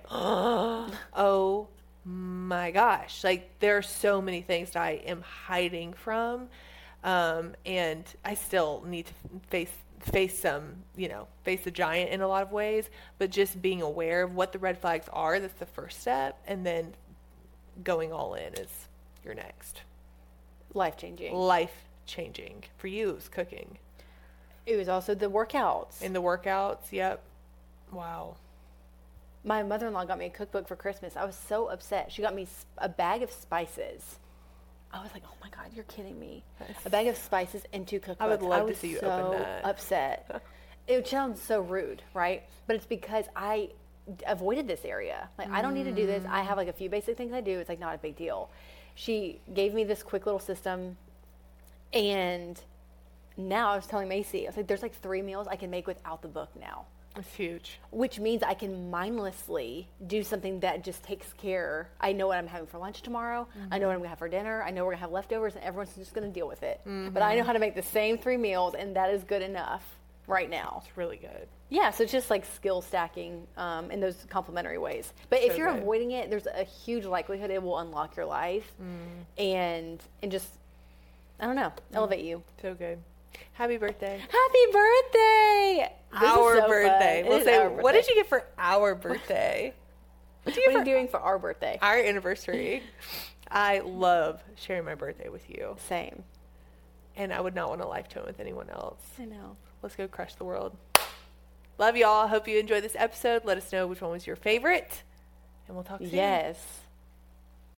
oh my gosh. Like, there are so many things that I am hiding from. Um, and I still need to face face some, you know, face the giant in a lot of ways, but just being aware of what the red flags are, that's the first step. And then going all in is your next. Life changing. Life changing. For you, it was cooking. It was also the workouts. In the workouts, yep. Wow. My mother-in-law got me a cookbook for Christmas. I was so upset. She got me s- a bag of spices. I was like, oh my God, you're kidding me. A bag of spices and two cookbooks. I would love to was see you so open that. upset. It sounds so rude, right? But it's because I d- avoided this area. Like, I don't need to do this. I have like a few basic things I do. It's like not a big deal. She gave me this quick little system, and now I was telling Macy, I was like, there's like three meals I can make without the book now. It's huge. Which means I can mindlessly do something that just takes care. I know what I'm having for lunch tomorrow. I know what I'm going to have for dinner. I know we're going to have leftovers, and everyone's just going to deal with it. But I know how to make the same three meals, and that is good enough right now. It's really good. Yeah, so it's just like skill stacking um, in those complementary ways. But So if you're good. avoiding it, there's a huge likelihood it will unlock your life Mm. and and just, I don't know, elevate you. So good. Happy birthday. Happy birthday! This is Our so fun. birthday. It We'll is say, our what did birthday. you get for our birthday? What did you What get are for you doing for our birthday? our anniversary? I love sharing my birthday with you, Same. and I would not want a lifetime with anyone else. I know. Let's go crush the world. Love y'all. Hope you enjoyed this episode. Let us know which one was your favorite, and we'll talk soon. Yes.